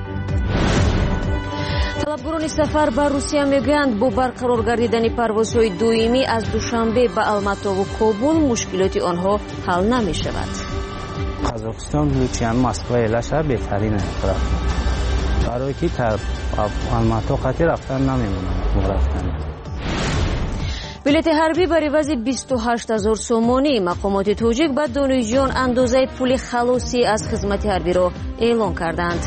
талабгорони сафар ба русия мегӯянд бо барқарор гардидани парвозҳои доимӣ аз душанбе ба алматову кобул мушкилоти онҳо ҳал намешавад. қазоқистон лучан москва элаша беҳтарин рафт, барое ки алмато хати рафтан намемонад рафтан. билети ҳарбӣ бар ивази бисту ҳашт ҳазор сомонӣ. мақомоти тоҷик ба донишҷӯён андозаи пули халосӣ аз хизмати ҳарбиро эълон карданд.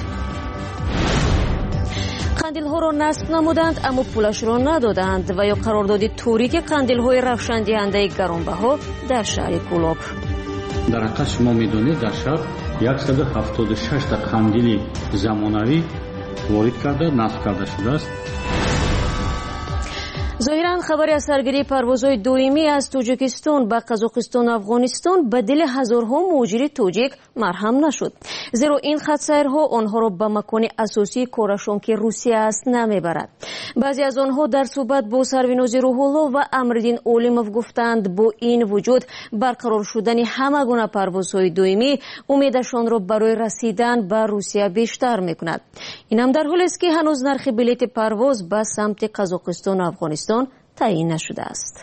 қандилҳоро насб намуданд, аммо пулашро надоданд. ва ё қарордоди торики қандилҳои равшандиҳандаи гаронбаҳо дар шаҳри кӯлоб. дар ҳақиқат шумо медонед дар шаҳр яксаду ҳафтоду шашта қандили замонавӣ ворид карда насб карда шудааст. зоҳиран хабари аз саргирии парвозҳои доимӣ аз тоҷикистон ба қазоқистону афғонистон ба дили ҳазорҳо муҳоҷири тоҷик марҳам нашуд. зеро ин хатсайрҳо онҳоро ба макони асосии корашон ки русия аст намебарад. баъзе аз онҳо дар суҳбат бо сарвинози рӯҳулло ва амриддин олимов гуфтанд бо ин вуҷуд барқарор шудани ҳама гуна парвозҳои доимӣ умедашонро барои расидан ба русия бештар мекунад. инам дар ҳолест ки ҳанӯз нархи билети парвоз ба самти қазоқистону афғонистон таъин нашудааст.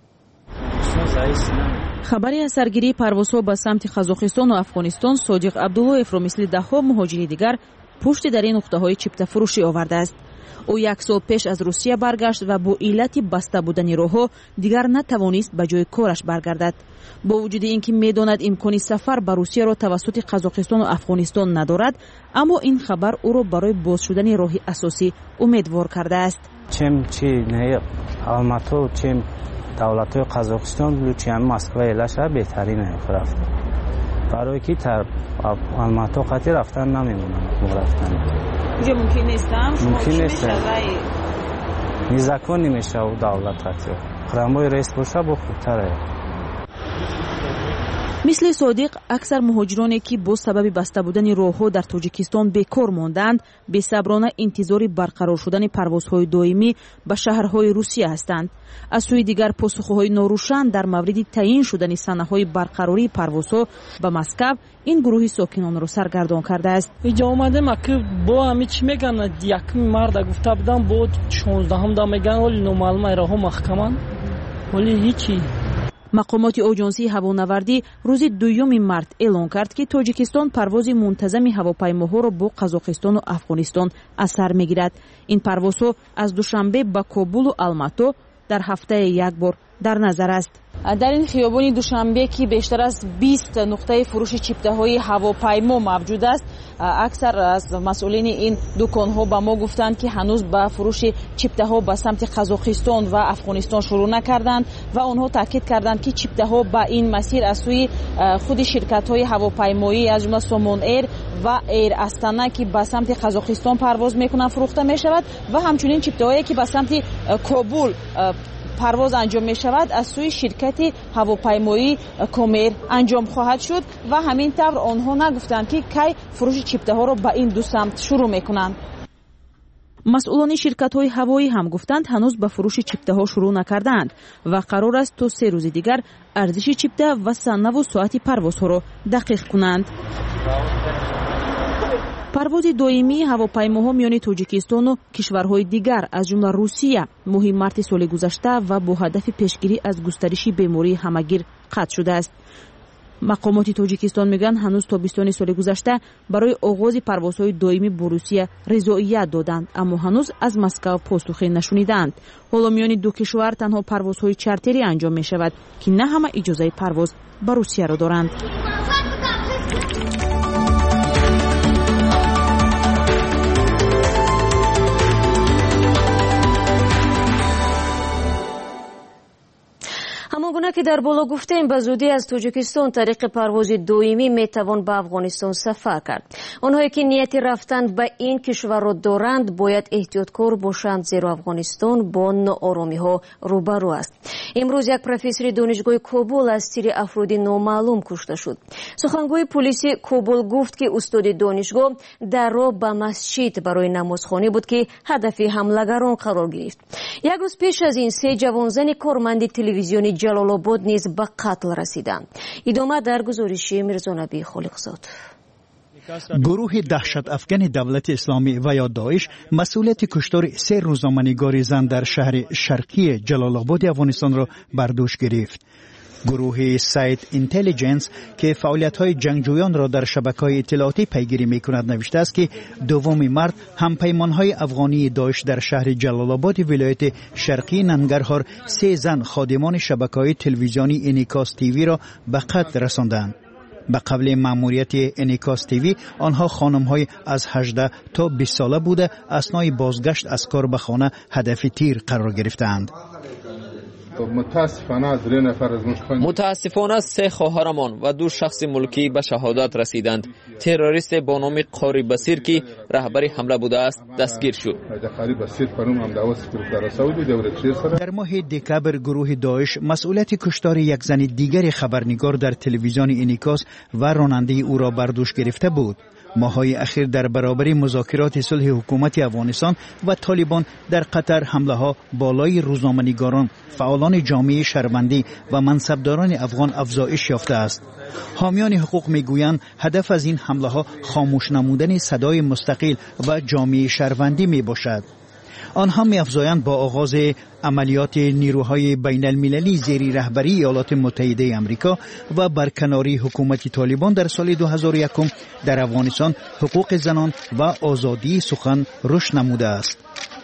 хабари аз саргирии парвозҳо ба самти қазоқистону афғонистон содиқ абдуллоевро мисли даҳҳо муҳоҷири дигар пушти дар ин нуқтаҳои чиптафурӯшӣ овардааст. ӯ як сол пеш аз русия баргашт ва бо иллати баста будани роҳҳо дигар натавонист ба ҷои кораш баргардад. бо вуҷуди ин ки медонад имкони сафар ба русияро тавассути қазоқистону афғонистон надорад, аммо ин хабар ӯро барои боз шудани роҳи асосӣ умедвор кардааст. чем чи не алмато чем давлатҳои қазоқистон лучан москва элаша беҳтарин рафт, барое ки алмато хати рафтан намемонад рафтан. ҷо мумкин нестам шумо мумкин нест, незакон немешавад давлат хати храмои рейс боша бо хубтара. мисли содиқ аксар муҳоҷироне ки бо сабаби баста будани роҳҳо дар тоҷикистон бекор монданд, бесаброна интизори барқарор шудани парвозҳои доимӣ ба шаҳрҳои русия ҳастанд. аз сӯи дигар посухҳои норӯшан дар мавриди таъин шудани санаҳои барқарории парвозҳо ба Москав ин гурӯҳи сокинонро саргардон кардааст. иҷо омадем ки бо ҳами чӣ меган якми марда гуфта будам бо шонздаҳам да меган оли номаълум айраҳо маҳкаманд оли ҳичи. мақомоти оҷонсии ҳавонавардӣ рӯзи дуюми март эълон кард ки тоҷикистон парвози мунтазами ҳавопаймоҳоро бо қазоқистону афғонистон аз сар мегирад. ин парвозҳо аз душанбе ба кобулу алмато дар ҳафтае як бор در نظر است. در این خیابان دوشنبه که بیشتر از بیست نقطه فروش چیپته‌های هواپیما موجود است، اکثر از مسئولین این دکان‌ها با ما گفتند که هنوز با فروش چیپته‌ها به سمت قزاقستان و افغانستان شروع نکردند و آنها تاکید کردند که چیپته‌ها با این مسیر از سوی خود شرکت‌های هواپیمایی از جمله سومون ایر و ایر استانا که به سمت قزاقستان پرواز می‌کنند فروخته می‌شود و همچنین چیپته‌هایی که به سمت کابل پرواز انجام می شود از سوی شرکت هواپیمایی کومیر انجام خواهد شد و همین طور آنها نگفتند که کی فروش چیپته ها را به این دو سمت شروع می کنند. مسئولان شرکت های هوایی هم گفتند هنوز به فروش چیپته ها شروع نکردند و قرار است تا سه روز دیگر ارزش چیپته و سنه و ساعت پرواز ها را دقیق کنند. پرواز دائمی هواپیماها میان تاجیکستان و کشورهای دیگر از جمله روسیه ماه مارت سال گذشته و با هدف پیشگیری از گسترش بیماری همگیر قطع شده است. مقامات تاجیکستان میگن هنوز تابستان سال گذشته برای آغاز پروازهای دائمی با روسیه رضایت دادند، اما هنوز از مسکو پاسخی نشنیدند. حالا میان دو کشور تنها پروازهای چارتری انجام می شود که نه همه اجازه پرواز به روسیه را دارند. همانگونه که در بالا گفتیم به زودی از تاجیکستان طریق پرواز دائمی میتوان به افغانستان سفر کرد. آنهایی که نیت رفتن به این کشور را دارند باید احتیاطکار باشند، زیرا افغانستان با ناآرامی ها روبرو است. امروز یک پروفسور دانشگاه کابل از تیر افراد نامعلوم کشته شد. سخنگوی پلیس کابل گفت که استاد دانشگاه در راه به مسجد برای نمازخوانی بود که هدف حملگران قرار گرفت. یک روز پیش از این سه جوانزن کارمند تلویزیونی جلال آباد نیز به قتل رسیدند. ادامه در گزارش میرزا نبی خالقزاد. گروه دهشت افغان دولت اسلامی و یا داعش مسئولیت کشتار سه روزنامه‌نگار زن در شهر شرقی جلال آباد افغانستان را بر دوش گرفت. گروه سایت اینتلیجنس که فعالیت‌های جنگجویان را در شبکه‌های اطلاعاتی پیگیری می‌کند نوشته است که دوم مارس همپیمان‌های افغانی داعش در شهر جلال آباد ولایت شرقی ننگرهار سه زن خادمان شبکه‌های تلویزیونی انیکاس تیوی را به قتل رساندند. به قبل مأموریت انیکاس تیوی آنها خانم‌های از هجده تا بیست ساله بوده اثنای بازگشت از کار به خانه هدف تیر قرار گرفتند. متاسفانه سه خواهرمان و دو شخص ملکی به شهادت رسیدند. تروریست با نام قاری بصیر که رهبر حمله بوده است دستگیر شد. در ماه دکبر گروه داعش مسئولیت کشتار یک زن دیگر خبرنگار در تلویزیون انیکاس و راننده او را بر دوش گرفته بود. ماهای اخیر در برابر مذاکرات صلح حکومت افغانستان و طالبان در قطر حمله ها بالای روزنامه‌نگاران، فعالان جامعه شهروندی و منصبداران افغان افزایش یافته است. حامیان حقوق میگویند هدف از این حمله ها خاموش نمودن صدای مستقل و جامعه شهروندی می باشد. آنها می‌افزایند با آغاز عملیات نیروهای بین المللی زیر رهبری ایالات متحده آمریکا و برکناری حکومت طالبان در سال دو هزار و یک در افغانستان حقوق زنان و آزادی سخن رشد نموده است.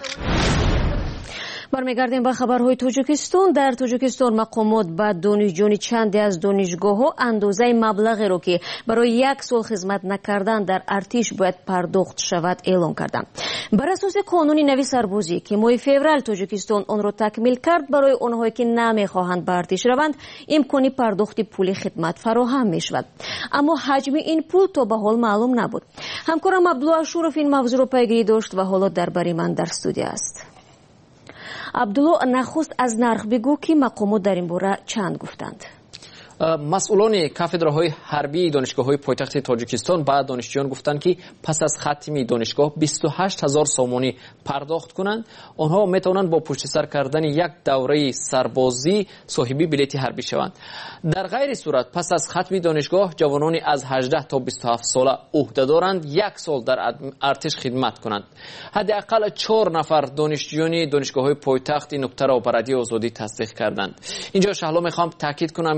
برمیگردیم به خبرهای تاجیکستان. در تاجیکستان مقامات به دانشجویان چندی از دانشگاه‌ها اندازه مبلغی را که برای یک سال خدمت نکردن در ارتش باید پرداخت شود اعلام کردند. بر اساس قانون نوی سربازی که ماه فوریه تاجیکستان آن را تکمیل کرد، برای آنهایی که نمیخواهند به ارتش روند امکان پرداخت پول خدمت فراهم میشود، اما حجم این پول تا به حال معلوم نبود. همکارم عبدالله اشورف این موضوع را پیگیری داشت و حالا درباره من در استودیو است. عبدالله، نخست از نرخ بگو که مقامات در این باره چند گفتند؟ مسئولان کافدرهای حربی دانشگاه‌های پایتخت تاجیکستان بعد دانشجویان گفتند که پس از ختم دانشگاه بیست و هشت هزار سومانی پرداخت کنند، آنها میتوانند با پشت سر کردن یک دوره سربازی صاحب بلیط حربی شوند. در غیر صورت پس از ختم دانشگاه جوانانی از هجده تا بیست و هفت ساله عهده دارند یک سال در ارتش خدمت کنند. حداقل چهار نفر دانشجویان دانشگاه‌های پایتخت این نکته را بر رادیو آزادی تصدیق کردند. اینجا شهلا میخوام تاکید کنم که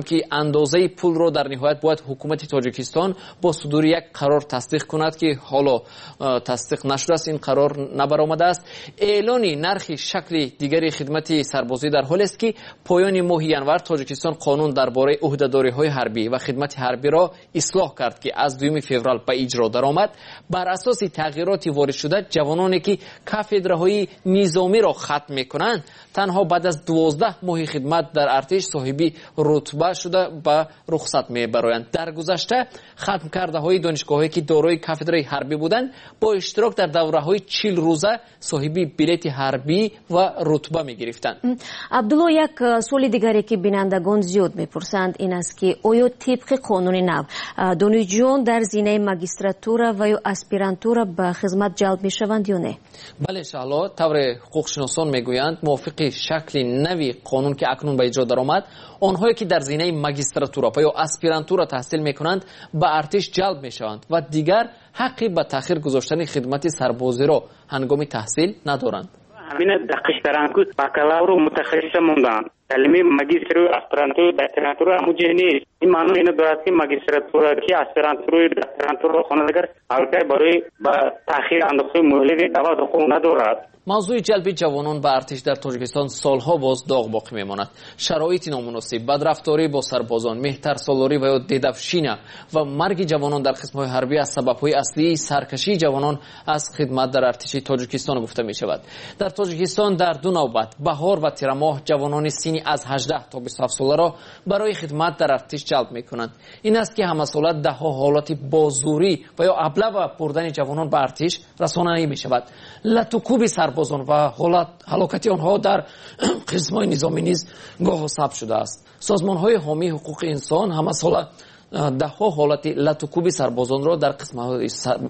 андозаи пулро дар ниҳоят бояд ҳукумати тоҷикистон бо судури як қарор тасдиқ кунад ки ҳоло тасдиқ нашудааст, ин қарор набаромадааст. эълони нархи шакли дигари хидмати сарбозӣ дар ҳолест ки поёни моҳи январ тоҷикистон қонун дар бораи уҳдадориҳои ҳарбӣ ва хидмати ҳарбиро ислоҳ кард ки аз дуюми феврал ба иҷро даромад. бар асоси тағйироти воридшуда ҷавононе ки кафедраҳои низомиро хатм мекунанд танҳо баъд аз дувоздаҳ моҳи хидмат дар артиш соҳиби рутба шуда ба рухсат мебароянд. дар гузашта хатмкардаҳои донишгоҳҳое ки дорои кафедраи ҳарбӣ буданд бо иштирок дар давраҳои чил рӯза соҳиби билети ҳарбӣ ва рутба мегирифтанд. абдулло, як суоли дигаре ки бинандагон зиёд мепурсанд ин аст ки оё тибқи қонуни нав донишҷӯён дар зинаи магистратура ва ё аспирантура ба хизмат ҷалб мешаванд ё не? бале шаҳло, тавре ҳуқуқшиносон мегӯянд мувофиқи шакли нави қонун ки акнун ба иҷро даромад, онҳое ки дар зинаи магистратура ва ё аспирантура таҳсил мекунанд ба артиш ҷалб мешаванд ва дигар ҳаққи ба таъхир гузоштани хидмати сарбозиро ҳангоми таҳсил надоранд. ҳамина дақиштаранд ки бакалавру мутахассиса монданд. تعلیم ماجستری اسپرانتوری دکترانتوری همونجوری نیست. این معنی اینو دارد که ماجستراتورا که اسپرانتوری دکترانتوری خوانندگان البته برای تأخیر اندازه مهلتی توافق ندارد. موضوع جلب جوانان به ارتش در تاجیکستان سالها باز داغ باقی میماند. شرایط نامناسب، بدرفتاری با سربازان، مهترسالاری و یا دیدفشینه و مرگ جوانان در قسم‌های حربی از سبب‌های اصلی سرکشی جوانان از خدمت در ارتش تاجیکستان گفته می شود. در تاجیکستان در دو نوبت بهار و تیر ماه جوانان سنی از هجده تا بیست و هفت ساله را برای خدمت در ارتش جلب می‌کنند. این است که همسالت ده ها حالات بازوری و یا ابله بردن جوانان به ارتش رسانه‌ای می‌شود. لطوکوب سربازان و حالت هلاکتی آنها در قسم‌های نظامی نیز گاه ثبت شده است. سازمان‌های حامی حقوق انسان هم سال ده ها حالت لطوکوب سربازان را در قسم‌های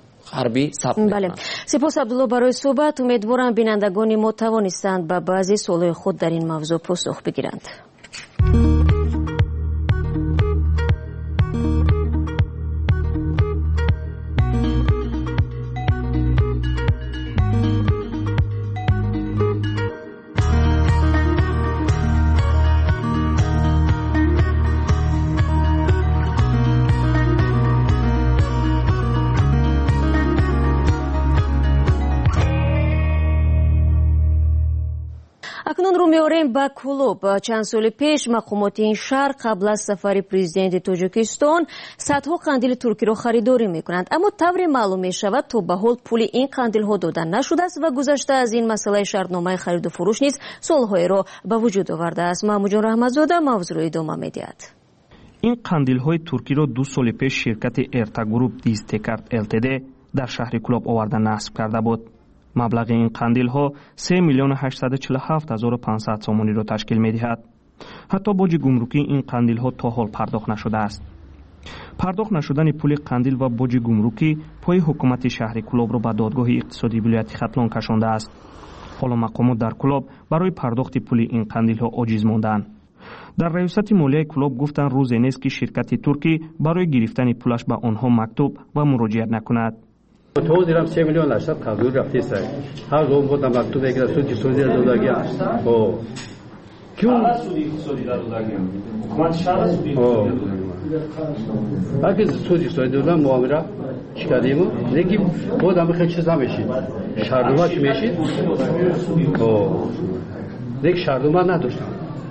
حربی ثبت می‌کنند. بله. سپاس عبدالله برای صحبت. امیدوارم بینندگان ما توانستند به بعضی سوالات خود در این موضوع پاسخ بگیرند. اکنون رو می‌آوریم به کلوب. چند سال پیش مقامات این شهر قبل از سفر پرزیدنت تاجیکستان صدها قندیل ترکی را خریداری می‌کنند، اما طوری معلوم می‌شود تا به حال پول این قندیل‌ها داده نشده است و گذشته از این مسئله شرطنامه خرید و فروش نیز سال‌های را به وجود آورده است. محمود جان رحمت‌زاده موضوع را ادامه می‌دهد. این قندیل‌های ترکی را دو سال پیش شرکت ارتا گروپ دیستکارت ال در شهر کلوب آورده نصب کرده بود. مبلغ این قندیل ها سه میلیون و هشتصد و چهل و هفت هزار و پانصد سومانی را تشکیل می دهد. حتی باج گمرکی این قندیل ها تا حال پرداخت نشده است. پرداخت نشدن پول قندیل و باج گمرکی پای حکومت شهر کلوب را به دادگاه اقتصادی ولایت ختلان کشانده است. حالا مقامات در کلوب برای پرداخت پول این قندیل ها عاجز ماندند. در ریاست مالیه کلوب گفتن روزی نیست که شرکت ترکی برای گرفتن پولش به آنها مکتوب و مراجعه نکند. تو دیرم سه میلیون هشتصد قبول رفتی سر هر روز گفتم مکتوب بگیرم سودی سودی دادگی او کیون سودی سودی دادگی حکومت شهر سودی دادگی اگه سودی سودی دادن معامله چیکاریم نگی بود هم خیلی چیزا میشید شهردوما چی میشید او یک شهردوما نداشتم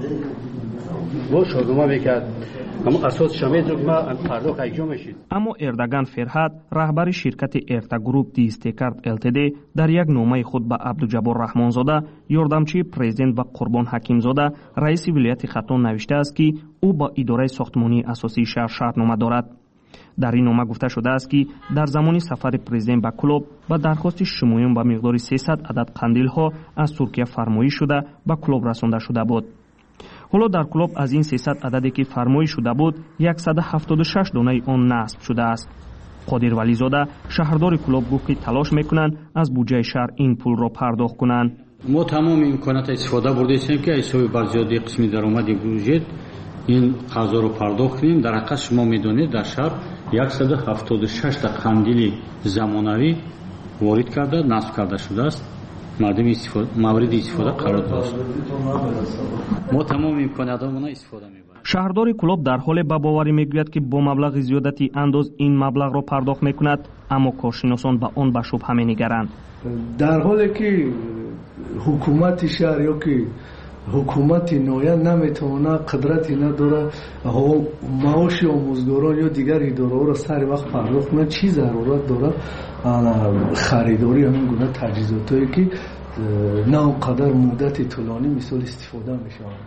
و شهردوما میکرد اما اساس شامل ما پرداخت انجام میشید. اما اردگان فرهاد رهبر شرکت ارتا گروپ دیستکارت ال تی دی در یک نامه خود به عبدالجبار رحمانزاده یاردمچی پرزیدنت و قربان حکیمزاده رئیس ولایت ختلان نوشته است که او با اداره ساختمانی اساسی شهر شرطنامه دارد. در این نامه گفته شده است که در زمان سفر پرزیدنت به کلوب با درخواست شمایان به مقدار سیصد عدد قندیل ها از ترکیه فرمایش شده به کلوب رسانده شده بود. حالا در کلوب از این سیصد عددی که فرمایش شده بود صد و هفتاد و شش دانه آن نصب شده است. قادر ولیزاده شهردار کلوب گفت که تلاش میکنند از بودجه شهر این پول را پرداخت کنند. ما تمام امکانات استفاده برده هستیم که حساب برزیادی قسمی درآمد بودجه این قضا رو پرداخت کنیم. در حقیقت شما میدونید در شهر صد و هفتاد و شش تا قندیل زمانوی وارد کرده نصب کرده شده است. مردم استفاده مورد استفاده قرار داشت. ما تمام امکاناتمون استفاده می‌بریم. шаҳрдори Кӯлоб дар ҳоле ба боварӣ мегӯяд ки бо маблағи зиёдати андоз ин маблағро пардохт мекунад, аммо коршиносон ба он ба шубҳа менигаранд. дар ҳоле ки ҳукумати шаҳр ё ки ҳукумати ноя наметавонад, қудрати надорад маоши омӯзгорон ё дигар идораҳоро сари вақт пардохт кунад, чӣ зарурат дорад харидори ҳамин гуна таҷҳизотое ки на он қадар муддати тӯлонӣ мисол истифода мешаванд.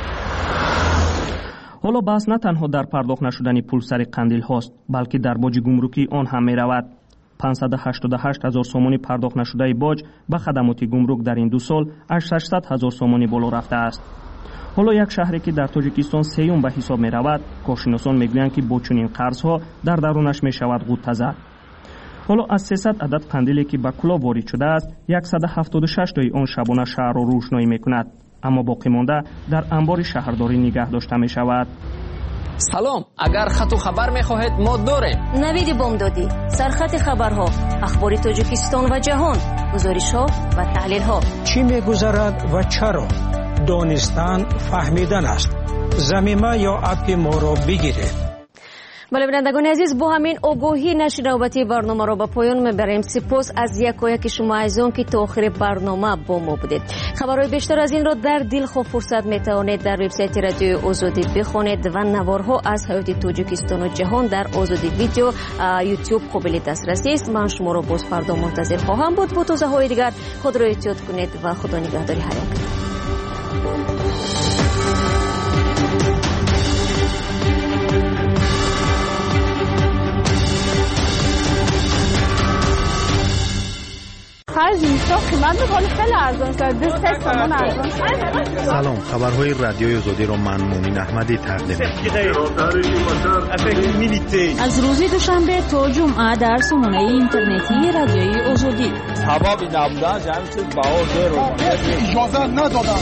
ҳоло баҳс на танҳо дар пардохт нашудани пул сари қандилҳост, балки дар боҷи гумрукӣ он ҳам меравад. панҷсад و ҳаштод و ҳашт ҳазор сомони пардохт нашудаи боҷ ба хадамоти гумрук дар ин ду сол аз шашсад ҳазор сомонӣ боло рафтааст. ҳоло як шаҳре ки дар тоҷикистон сеюм ба ҳисоб меравад, коршиносон мегӯянд ки бо чунин қарзҳо дар дарунаш мешавад ғуттаза. ҳоло аз сесад адад қандиле ки ба Кӯлоб ворид шудааст, яксад و ҳафтод و шаш тои он шабона шаҳрро рӯшноӣ мекунад, аммо боқимонда дар анбори шаҳрдорӣ нигоҳ дошта мешавад. салом, агар хату хабар мехоҳед мо дорем. навиди бомдодӣ, сархати хабарҳо, ахбори тоҷикистон ва ҷаҳон, гузоришҳо ва таҳлилҳо. чӣ мегузарад ва чаро? донистан фаҳмидан аст. замима ё апи моро бигиред. бале бинандагони азиз, бо ҳамин огоҳӣ нашри навбатии барномаро ба поён мебарем. сипос аз якояки шумо азизон ки то охири барнома бо мо будед. хабарҳои бештар аз инро дар дилхоҳ фурсат метавонед дар вебсайти радиои озодӣ бихонед ва наворҳо аз ҳаёти тоҷикистону ҷаҳон дар озодӣ видео ютуб қобили дастрасист. ман шуморо боз фардо мунтазир хоҳам буд. бо тозаҳои дигар худро эҳтиёт кунед ва худо нигаҳдори ҳар як. سلام، خبرهای رادیوی آزادی را من مومین احمدی تقدیم می‌کنم. از روز دوشنبه تا جمعه در سامانه اینترنتی رادیوی آزادی. سبب نبودن جمع چیز بهار رو اجازه ندادن.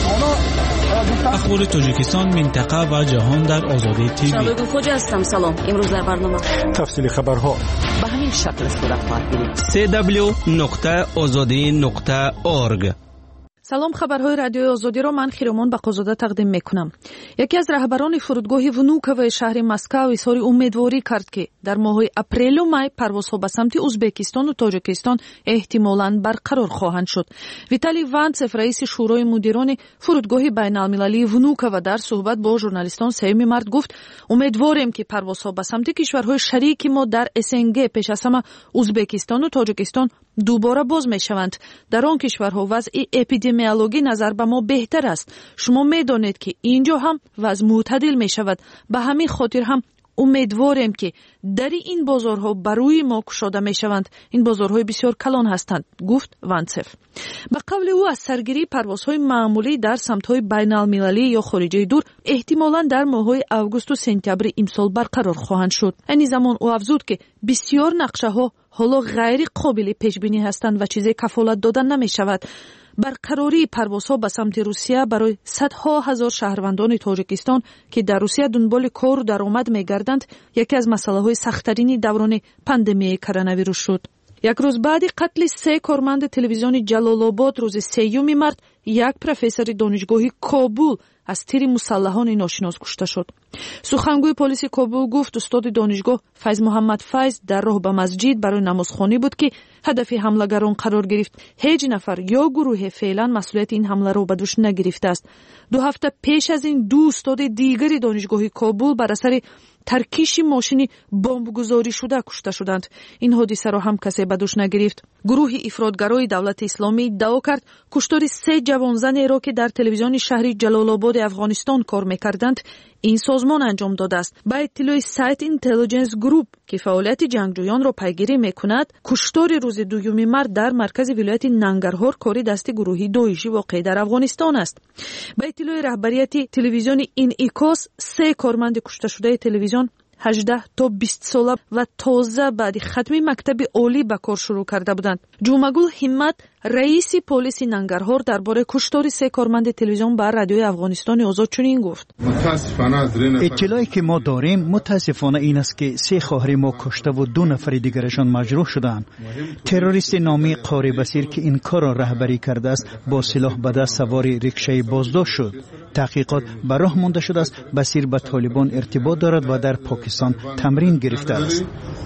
اخبار تاجیکستان، منطقه و جهان در آزادی تیوی. شباب خوجا هستم. سلام. امروز در برنامه تفصیل خبرها به همین شکل صورت خواهد گرفت. سی دبلیو نقطه آزادی نقطه اورگ. салом, хабарҳои радиои озодиро ман Хиромон Бақозода тақдим мекунам. яке аз раҳбарони фурудгоҳи Внуковои шаҳри Москав изҳори умедворӣ кард ки дар моҳҳои апрелу май парвозҳо ба самти Узбекистону Тоҷикистон эҳтимолан барқарор хоҳанд шуд. Виталий Ванцев, раиси шӯрои мудирони фурудгоҳи байналмилалии Внуково, дар суҳбат бо журналистон сеюми март гуфт: умедворем ки парвозҳо ба самти кишварҳои шарики мо дар СНГ, пеш аз ҳама Узбекистону Тоҷикистон, дубора боз мешаванд. дар он кишварҳо вазъи эпидемиологӣ назар ба мо беҳтар аст. шумо медонед ки инҷо ҳам вазъ мӯътадил мешавад. ба ҳамин хотир ҳам умедворем ки дари ин бозорҳо ба рӯи мо кушода мешаванд. ин бозорҳои бисёр калон ҳастанд, гуфт Ванцев. ба қавли ӯ, аз саргирии парвозҳои маъмулӣ дар самтҳои байналмилалӣ ё хориҷаи дур эҳтимолан дар моҳҳои августу сентябри имсол барқарор хоҳанд шуд. айни замон ӯ афзуд ки бисёр нақшаҳо ҳоло ғайри қобили пешбинӣ ҳастанд ва чизе кафолат дода намешавад. барқарории парвозҳо ба самти Русия барои садҳо ҳазор шаҳрвандони Тоҷикистон ки дар Русия дунболи кору даромад мегарданд, яке аз масъалаҳои сахттарини даврони пандемияи коронавирус шуд. як рӯз баъди қатли се корманди телевизиони Ҷалолобод рӯзи сеюми март, як профессори донишгоҳи Кобул аз тири мусаллаҳони ношинос кушта шуд. сухангӯи полиси Кобул гуфт устоди донишгоҳ Файз Муҳаммад Файз дар роҳ ба масҷид барои намозхонӣ буд ки ҳадафи ҳамлагарон қарор гирифт. ҳеҷ нафар ё гурӯҳе феълан масъулияти ин ҳамларо ба дӯш нагирифтааст. ду ҳафта пеш аз ин ду устоди дигари донишгоҳи Кобул бар асари таркиши мошини бомбгузоришуда кушта шуданд. ин ҳодисаро ҳам касе ба дӯш нагирифт. гурӯҳи ифротгарои давлати исломӣ иддао кард куштори се ҷавонзанеро ки дар телевизиони шаҳри Ҷалолободи Афғонистон кор мекарданд, ин созмон анҷом додааст. ба иттилои сайт Intelligence Group ки фаъолияти ҷангҷӯёнро пайгирӣ мекунад, куштори рӯзи дуюми март дар маркази вилояти Нангарҳор кори дасти гурӯҳи доишӣ воқеъ дар Афғонистон аст. ба иттилои раҳбарияти телевизиони Инъикос, се корманди кушташудаи телевизион ҳаждаҳ то бист сола ва тоза баъди хатми мактаби олӣ ба кор шурӯъ карда буданд. ҷумагул Ҳиммат раиси полиси Нангарҳор дар бораи куштори се корманди телевизион ба радиои Афғонистони озод чунин гуфт: اطلاعی که ما داریم متاسفانه این است که سه خواهر ما کشته و دو نفر دیگرشان مجروح شدند. تروریست نامی قاری بصیر که این کار را رهبری کرده است با سلاح به دست سوار ریکشه‌ای بازداشت شد. تحقیقات به راه مانده شده است بصیر به طالبان ارتباط دارد و در پاکستان تمرین گرفته است.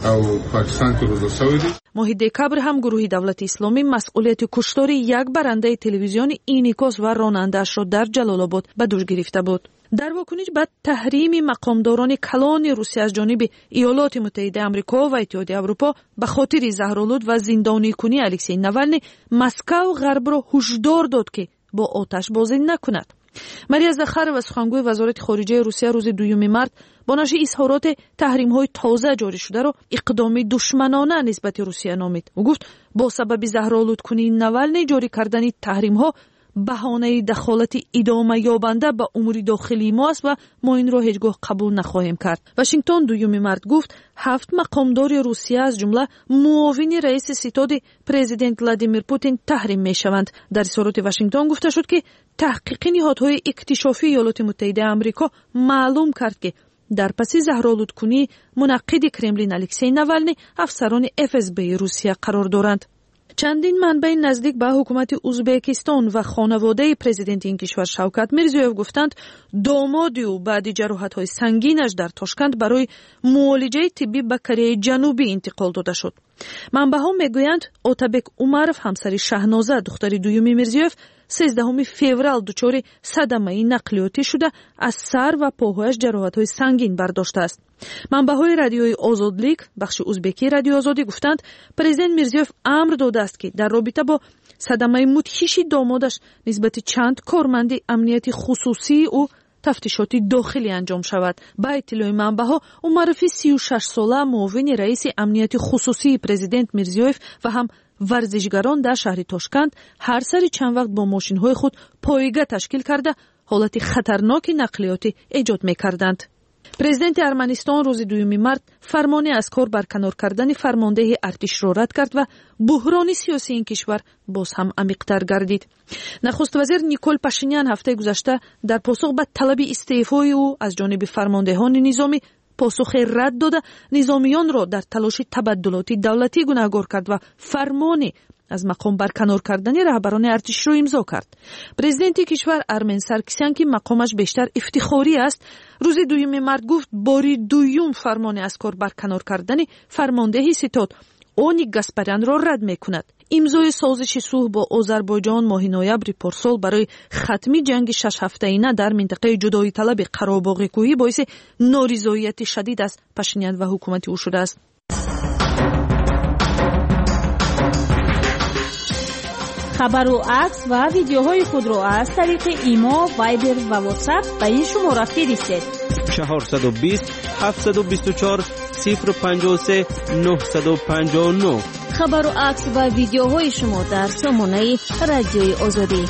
моҳи декабр ҳам гурӯҳи давлати исломӣ масъулияти куштори як барандаи телевизиони Иникос ва ронандаашро дар Ҷалолобод ба дӯш гирифта буд. дар вокуниш ба таҳрими мақомдорони калони Русия аз ҷониби Иёлоти Муттаҳидаи Амрико ва Иттиҳоди Аврупо ба хотири заҳролуд ва зиндонӣкунии Алексей Навални, Москав ғарбро ҳушдор дод ки бо оташбозӣ накунад. Мария Захарова, сухангӯи вазорати хориҷаи Русия, рӯзи дуюми март бо нашри изҳороти таҳримҳои тоза ҷоришударо иқдоми душманона нисбати Русия номид. ӯ гуфт бо сабаби заҳролудкунии Навални ҷорӣ кардани таҳримҳо баҳонаи дахолати идомаёбанда ба умури дохилии мо аст ва мо инро ҳеҷ гоҳ қабул нахоҳем кард. Вашингтон дуюми март гуфт ҳафт мақомдори Русия аз ҷумла муовини раиси ситоди президент Владимир Путин таҳрим мешаванд. дар изҳороти Вашингтон гуфта шуд ки таҳқиқи nihodҳои иктишофии Иёлоти Муттаҳидаи Амрико маълум кард ки дар паси заҳролудкунии мунаққиди Кремлин Алексей Навални афсарони эф эс би-и Русия қарор доранд. чандин манбаи наздик ба ҳукумати Узбекистон ва хонаводаи президенти ин кишвар Шавкат Мирзиёев гуфтанд домоди ӯ баъди ҷароҳатҳои сангинаш дар Тошканд барои муолиҷаи тиббӣ ба Кореяи Ҷанубӣ интиқол дода шуд. манбаҳо мегӯянд Отабек Умаров, ҳамсари Шаҳноза, духтари дуюми Мирзиёев, сездаҳуми феврал дучори садамаи нақлиётӣ шуда аз сар ва поҳояш ҷароҳатҳои сангин бардоштааст. манбаҳои радиои Озодлик, бахши узбекии радиои Озодӣ гуфтанд, президент Мирзиёев амр додааст ки дар робита бо садамаи мудҳиши домодаш нисбати чанд корманди амнияти хусусии ӯ тафтишоти дохилӣ анҷом шавад. ба иттилои манбаҳо, Умарови сию шашсола муовини раиси амнияти хусусии президент Мирзиёев ва ҳам варзишгарон дар шаҳри Тошканд ҳар сари чанд вақт бо мошинҳои худ пойга ташкил карда ҳолати хатарноки нақлиётӣ эҷод мекарданд. президенти Арманистон рӯзи дуюми март фармони аз кор барканор кардани фармондеҳи артишро рад кард ва буҳрони сиёсии ин кишвар боз ҳам амиқтар гардид. нахуст вазир Никол Пашинян ҳафтаи гузашта дар посух ба талаби истеъфои ӯ аз ҷониби фармондеҳони низомӣ посухе рад дода низомиёнро дар талоши табаддулоти давлатӣ гунаҳгор кард ва фармони аз мақом барканор кардани раҳбарони артишро имзо кард. президенти кишвар Армен Саркисян ки мақомаш бештар ифтихорӣ аст, рӯзи дуюми март гуфт бори дуюм фармони аз кор барканор кардани фармондеҳи ситод Оник Гаспарянро рад мекунад. имзои созиши сулҳ бо Озарбойҷон моҳи ноябри порсол барои хатми ҷанги шашҳафтаина дар минтақаи ҷудоиталаби Қаробоғикӯҳӣ боиси норизоияти шадид аз Пашинян ва ҳукумати ӯ шудааст. хабару акс ва видеоҳои худро аз тариқи имо, вайбер ва ватсап ба ин шумора фиристед: чаҳорсаду бист ҳафтсаду бисту чор сифр панҷоҳу се нӯҳсаду панҷоҳу нӯ. хабару акс ва видеоҳои шумо дар сомонаи радиои Озодӣ.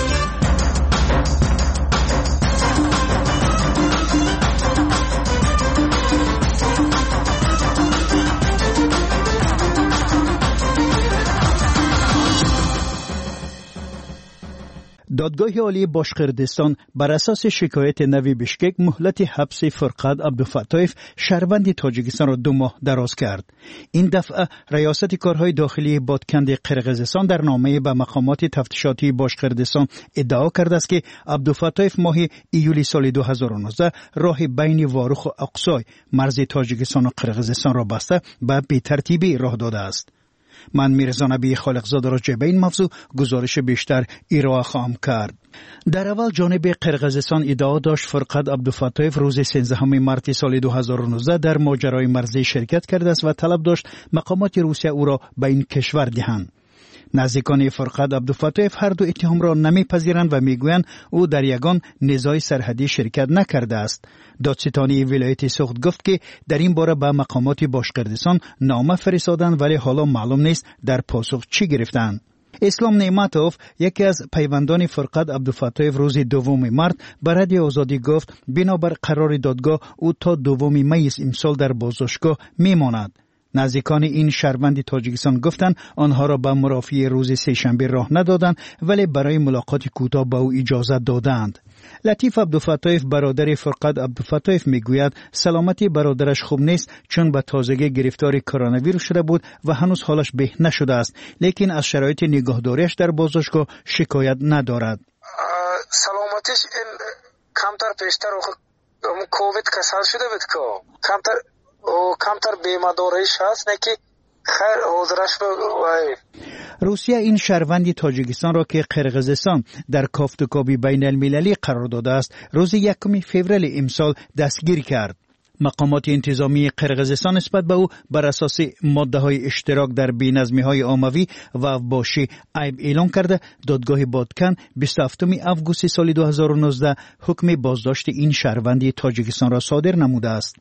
دادگاه عالی باشقردستان بر اساس شکایت نوی بشکک مهلت حبس فرقد عبدالفتاح شهروند تاجیکستان را دو ماه دراز کرد. این دفعه ریاست کارهای داخلی بادکند قرقیزستان در نامه به مقامات تفتیشاتی باشقردستان ادعا کرده است که عبدالفتاح ماه ایولی سال دو هزار و نوزده راه بین واروخ و اقصای مرز تاجیکستان و قرقیزستان را بسته به بی‌ترتیبی راه داده است. من میرزا نبی خالقزاده را به این موضوع گزارش بیشتر ارائه خواهم کرد. در اول جانب قرقیزستان ادعا داشت فرقد عبدالفتاح روز سیزدهم مارس سال دو هزار و نوزده در ماجرای مرزی شرکت کرده است و طلب داشت مقامات روسیه او را به این کشور دهند. نزدیکان فرقد عبدالفتاح هر دو اتهام را نمیپذیرند و میگویند او در یگان نزاع سرحدی شرکت نکرده است. دادستانی ولایت سوخت گفت که در این باره به مقامات باشقردستان نامه فرستادند ولی حالا معلوم نیست در پاسخ چی گرفتند. اسلام نعمتوف یکی از پیوندان فرقد عبدالفتاح روز دوم مارس به رادیو آزادی گفت بنابر قرار دادگاه او تا دوم می امسال در بازداشتگاه میماند. نزدیکان این شهروند تاجیکستان گفتند آنها را به مرافعه روز سه‌شنبه راه ندادند ولی برای ملاقات کوتاه با او اجازه دادند. لطیف عبدالفتاح برادر فرقد عبدالفتاح میگوید سلامتی برادرش خوب نیست چون به تازگی گرفتار کرونا ویروس شده بود و هنوز حالش بهتر نشده است، لیکن از شرایط نگهداریش در بازداشتگاه شکایت ندارد. سلامتیش این کمتر پیشتر کووید کسل شده بود که کمتر کمتر بیمه‌داریش هست نه که خیر حضورش وای. روسیه این شهروند تاجیکستان را که قرقیزستان در کافتوکابی بین المللی قرار داده است روز یکم فوریه امسال دستگیر کرد. مقامات انتظامی قرقیزستان نسبت به او بر اساس ماده های اشتراک در بی‌نظمی های عمومی و افباشی عیب اعلام کرده دادگاه بادکن بیست و هفتم آگوست سال دو هزار و نوزده حکم بازداشت این شهروند تاجیکستان را صادر نموده است.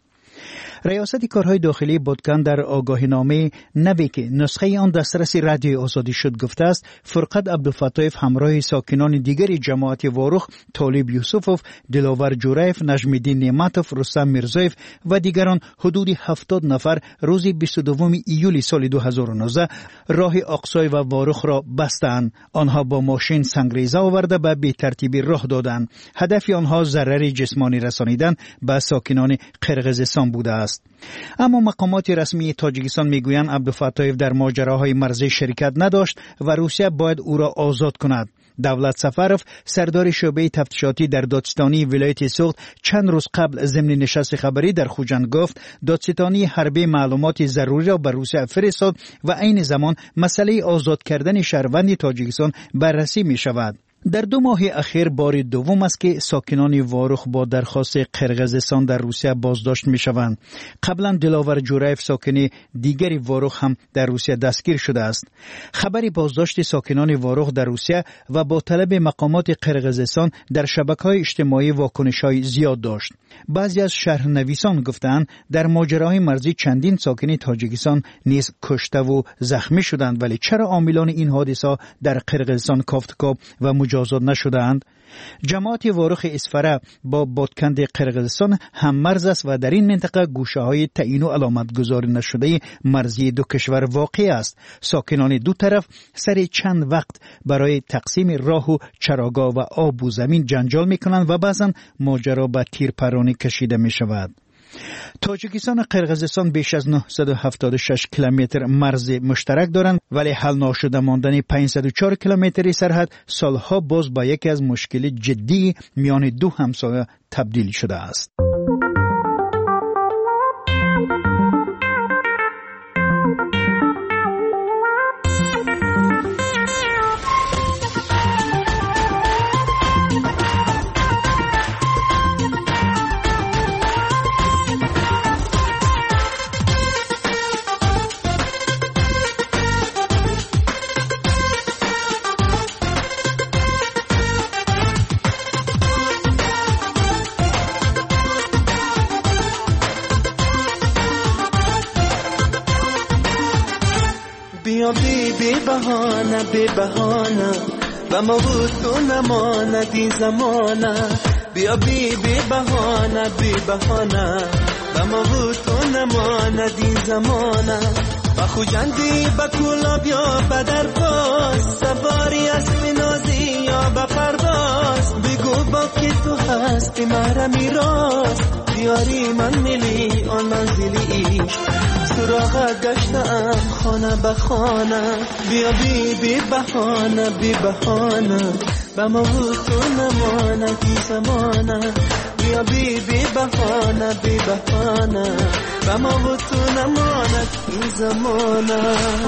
ریاست کارهای داخلی بادکن در آگاهینامه نوی که نسخه آن دسترس رادیوی آزادی شد گفته است فرقد عبدالفتاح همراه ساکنان دیگر جماعت واروخ طالب یوسفوف، دلاور جوریف، نجم‌الدین نعمتوف، رستم میرزایف و دیگران حدود هفتاد نفر روز بیست و دو ایول سال دو هزار و نوزده راه اقصای و واروخ را بستند. آنها با ماشین سنگریزه آورده به بی ترتیبی راه دادند. هدف آنها ضرر جسمانی رسانیدن به ساکنان قرقیزستان بوده است. اما مقامات رسمی تاجیکستان میگویند عبدالفتاح در ماجراهای مرزی شرکت نداشت و روسیه باید او را آزاد کند. دولت سفروف سردار شعبه تفتیشاتی در دادستانی ولایت سوخت چند روز قبل ضمن نشست خبری در خوجند گفت دادستانی حربی معلومات ضروری را به روسیه فرستاد و عین زمان مسئله آزاد کردن شهروند تاجیکستان بررسی می شود. در دو ماه اخیر بار دوم است که ساکنان واروخ با درخواست قرقیزستان در روسیه بازداشت می شوند. قبلا دلاور جوریف ساکن دیگری واروخ هم در روسیه دستگیر شده است. خبری بازداشت ساکنان واروخ در روسیه و با طلب مقامات قرقیزستان در شبکه‌های اجتماعی واکنش‌های زیاد داشت. بعضی از شهرنویسان گفتند در ماجراهای مرزی چندین ساکن تاجیکستان نیز کشته و زخمی شدند، ولی چرا عاملان این حادثه در قرقیزستان کافتکاب و مجازات نشدند؟ جماعت واروخ اسفره با بادکند قرقیزستان هم مرز است و در این منطقه گوشه های تعیین و علامت گذاری نشده مرزی دو کشور واقع است. ساکنان دو طرف سر چند وقت برای تقسیم راه و چراگاه و آب و زمین جنجال می کنند و بعضا ماجرا به تیرپرانی کشیده می شود. تاجیکستان و قرقیزستان بیش از نهصد و هفتاد و شش کیلومتر مرز مشترک دارند، ولی حل ناشده ماندن پانصد و چهار کیلومتری سرحد سالها باز با یکی از مشکل جدی میان دو همسایه تبدیل شده است. بی بهانه بی بهانه و ما بود تو نماندی زمانه بیا بی بی بهانه بی بهانه و ما بود تو نماندی زمانه و خوجندی با کولا بیا بدر باز سواری اسب نازی یا به پرواز بگو با که تو هستی مرا میراز دیاری من میلی آن منزلی ایش سراغت گشتم خانه به خانه بیا بی بی بهانه بی بهانه به ما بود تو نمانه کی زمانه بیا بی بی بهانه بی بهانه به ما بود تو نمانه کی زمانه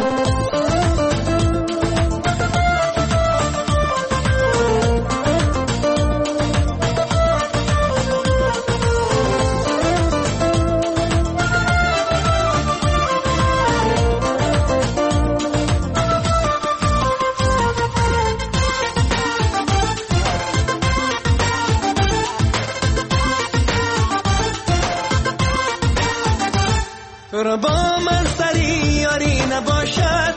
تو را با من سری یاری نباشد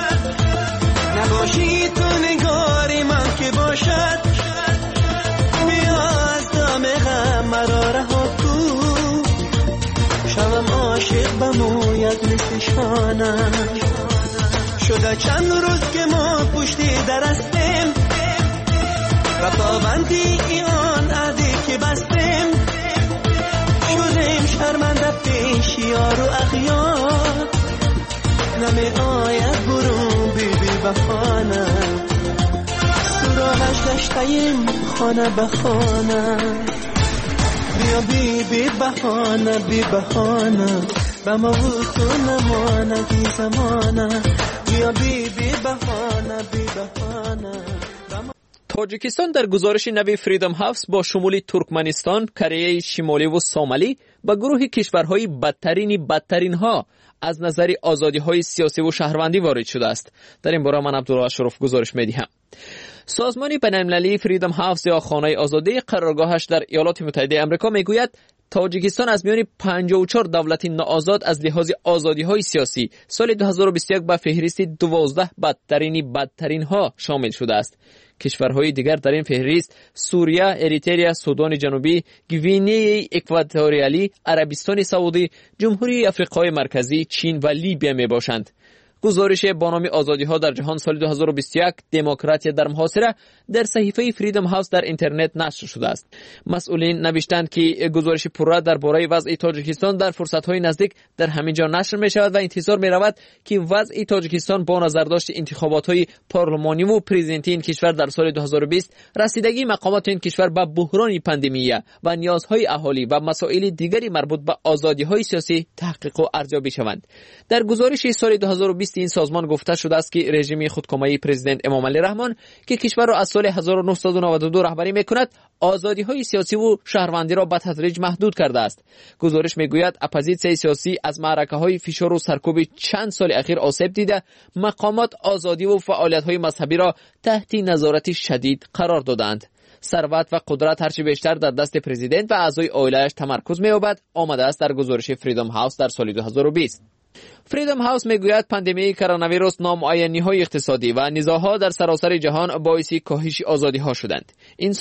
نباشی تو نگاری من که باشد بیا از دام غم مرا رها کن شوم عاشق بموید مثل بخوانم. شده چند روز که ما پشتی در هستیم و پابندی ایان عهدی که بستیم. شدیم شرمنده پیش یار و اغیار، نمی آید برون بی بی بخانه. سراغش گشتیم خانه بخانه. بیا بی بی بخانه بی بخانه، به ما تو نمانه بی زمانه. بیا بی بی بخانه بی بخانه. تاجیکستان در گزارش نوی فریدم هاوس با شمول ترکمنستان، کره شمالی و سومالی به گروه کشورهای بدترین بدترین ها از نظر آزادی های سیاسی و شهروندی وارد شده است. در این باره من عبدالله اشرف گزارش می‌دهم. سازمان بین‌المللی فریدم هاوس یا خانه آزادی قرارگاهش در ایالات متحده آمریکا میگوید تاجیکستان از میان پنجاه و چهار دولت ناآزاد از لحاظ آزادی‌های سیاسی سال دو هزار و بیست و یک به فهرست دوازده بدترین بدترین ها شامل شده است. کشورهای دیگر در این فهرست سوریه، اریتریا، سودان جنوبی، گوینه اکواتوریالی، عربستان سعودی، جمهوری آفریقای مرکزی، چین و لیبیا می باشند. گزارش با نام آزادی ها در جهان سال دو هزار و بیست و یک دموکراسی در محاصره در صحیفه فریدم هاوس در اینترنت نشر شده است. مسئولین نوشتند که گزارش پررا درباره وضع تاجیکستان در فرصت های نزدیک در همین جا نشر می شود و انتظار می رود که وضع تاجیکستان با نظرداشت انتخابات های پارلمانی و پرزیدنتی این کشور در سال دو هزار و بیست، رسیدگی مقامات این کشور به بحران پاندمی و نیازهای اهالی و مسائل دیگری مربوط به آزادی های سیاسی تحقیق و ارزیابی شوند. در گزارش سال دو هزار و بیست این سازمان گفته شده است که رژیم خودکامه پرزیدنت امام علی رحمان که کشور را از سال هزار و نهصد و نود و دو رهبری میکند، آزادی‌های سیاسی و شهروندی را به تدریج محدود کرده است. گزارش میگوید اپوزیسیون سیاسی از معرکه‌های فشار و سرکوب چند سال اخیر آسیب دیده، مقامات آزادی و فعالیت‌های مذهبی را تحت نظارت شدید قرار دادند. ثروت و قدرت هرچی بیشتر در دست پرزیدنت و اعضای عائله‌اش تمرکز می‌یابد، آمده است در گزارش فریدم هاوس در سال دو هزار و بیست. فریدم هاوس میگوید پاندمی کرونا ویروس نامعینی‌های اقتصادی و نزاع‌ها در سراسر جهان باعث کاهش آزادی‌ها شدند. این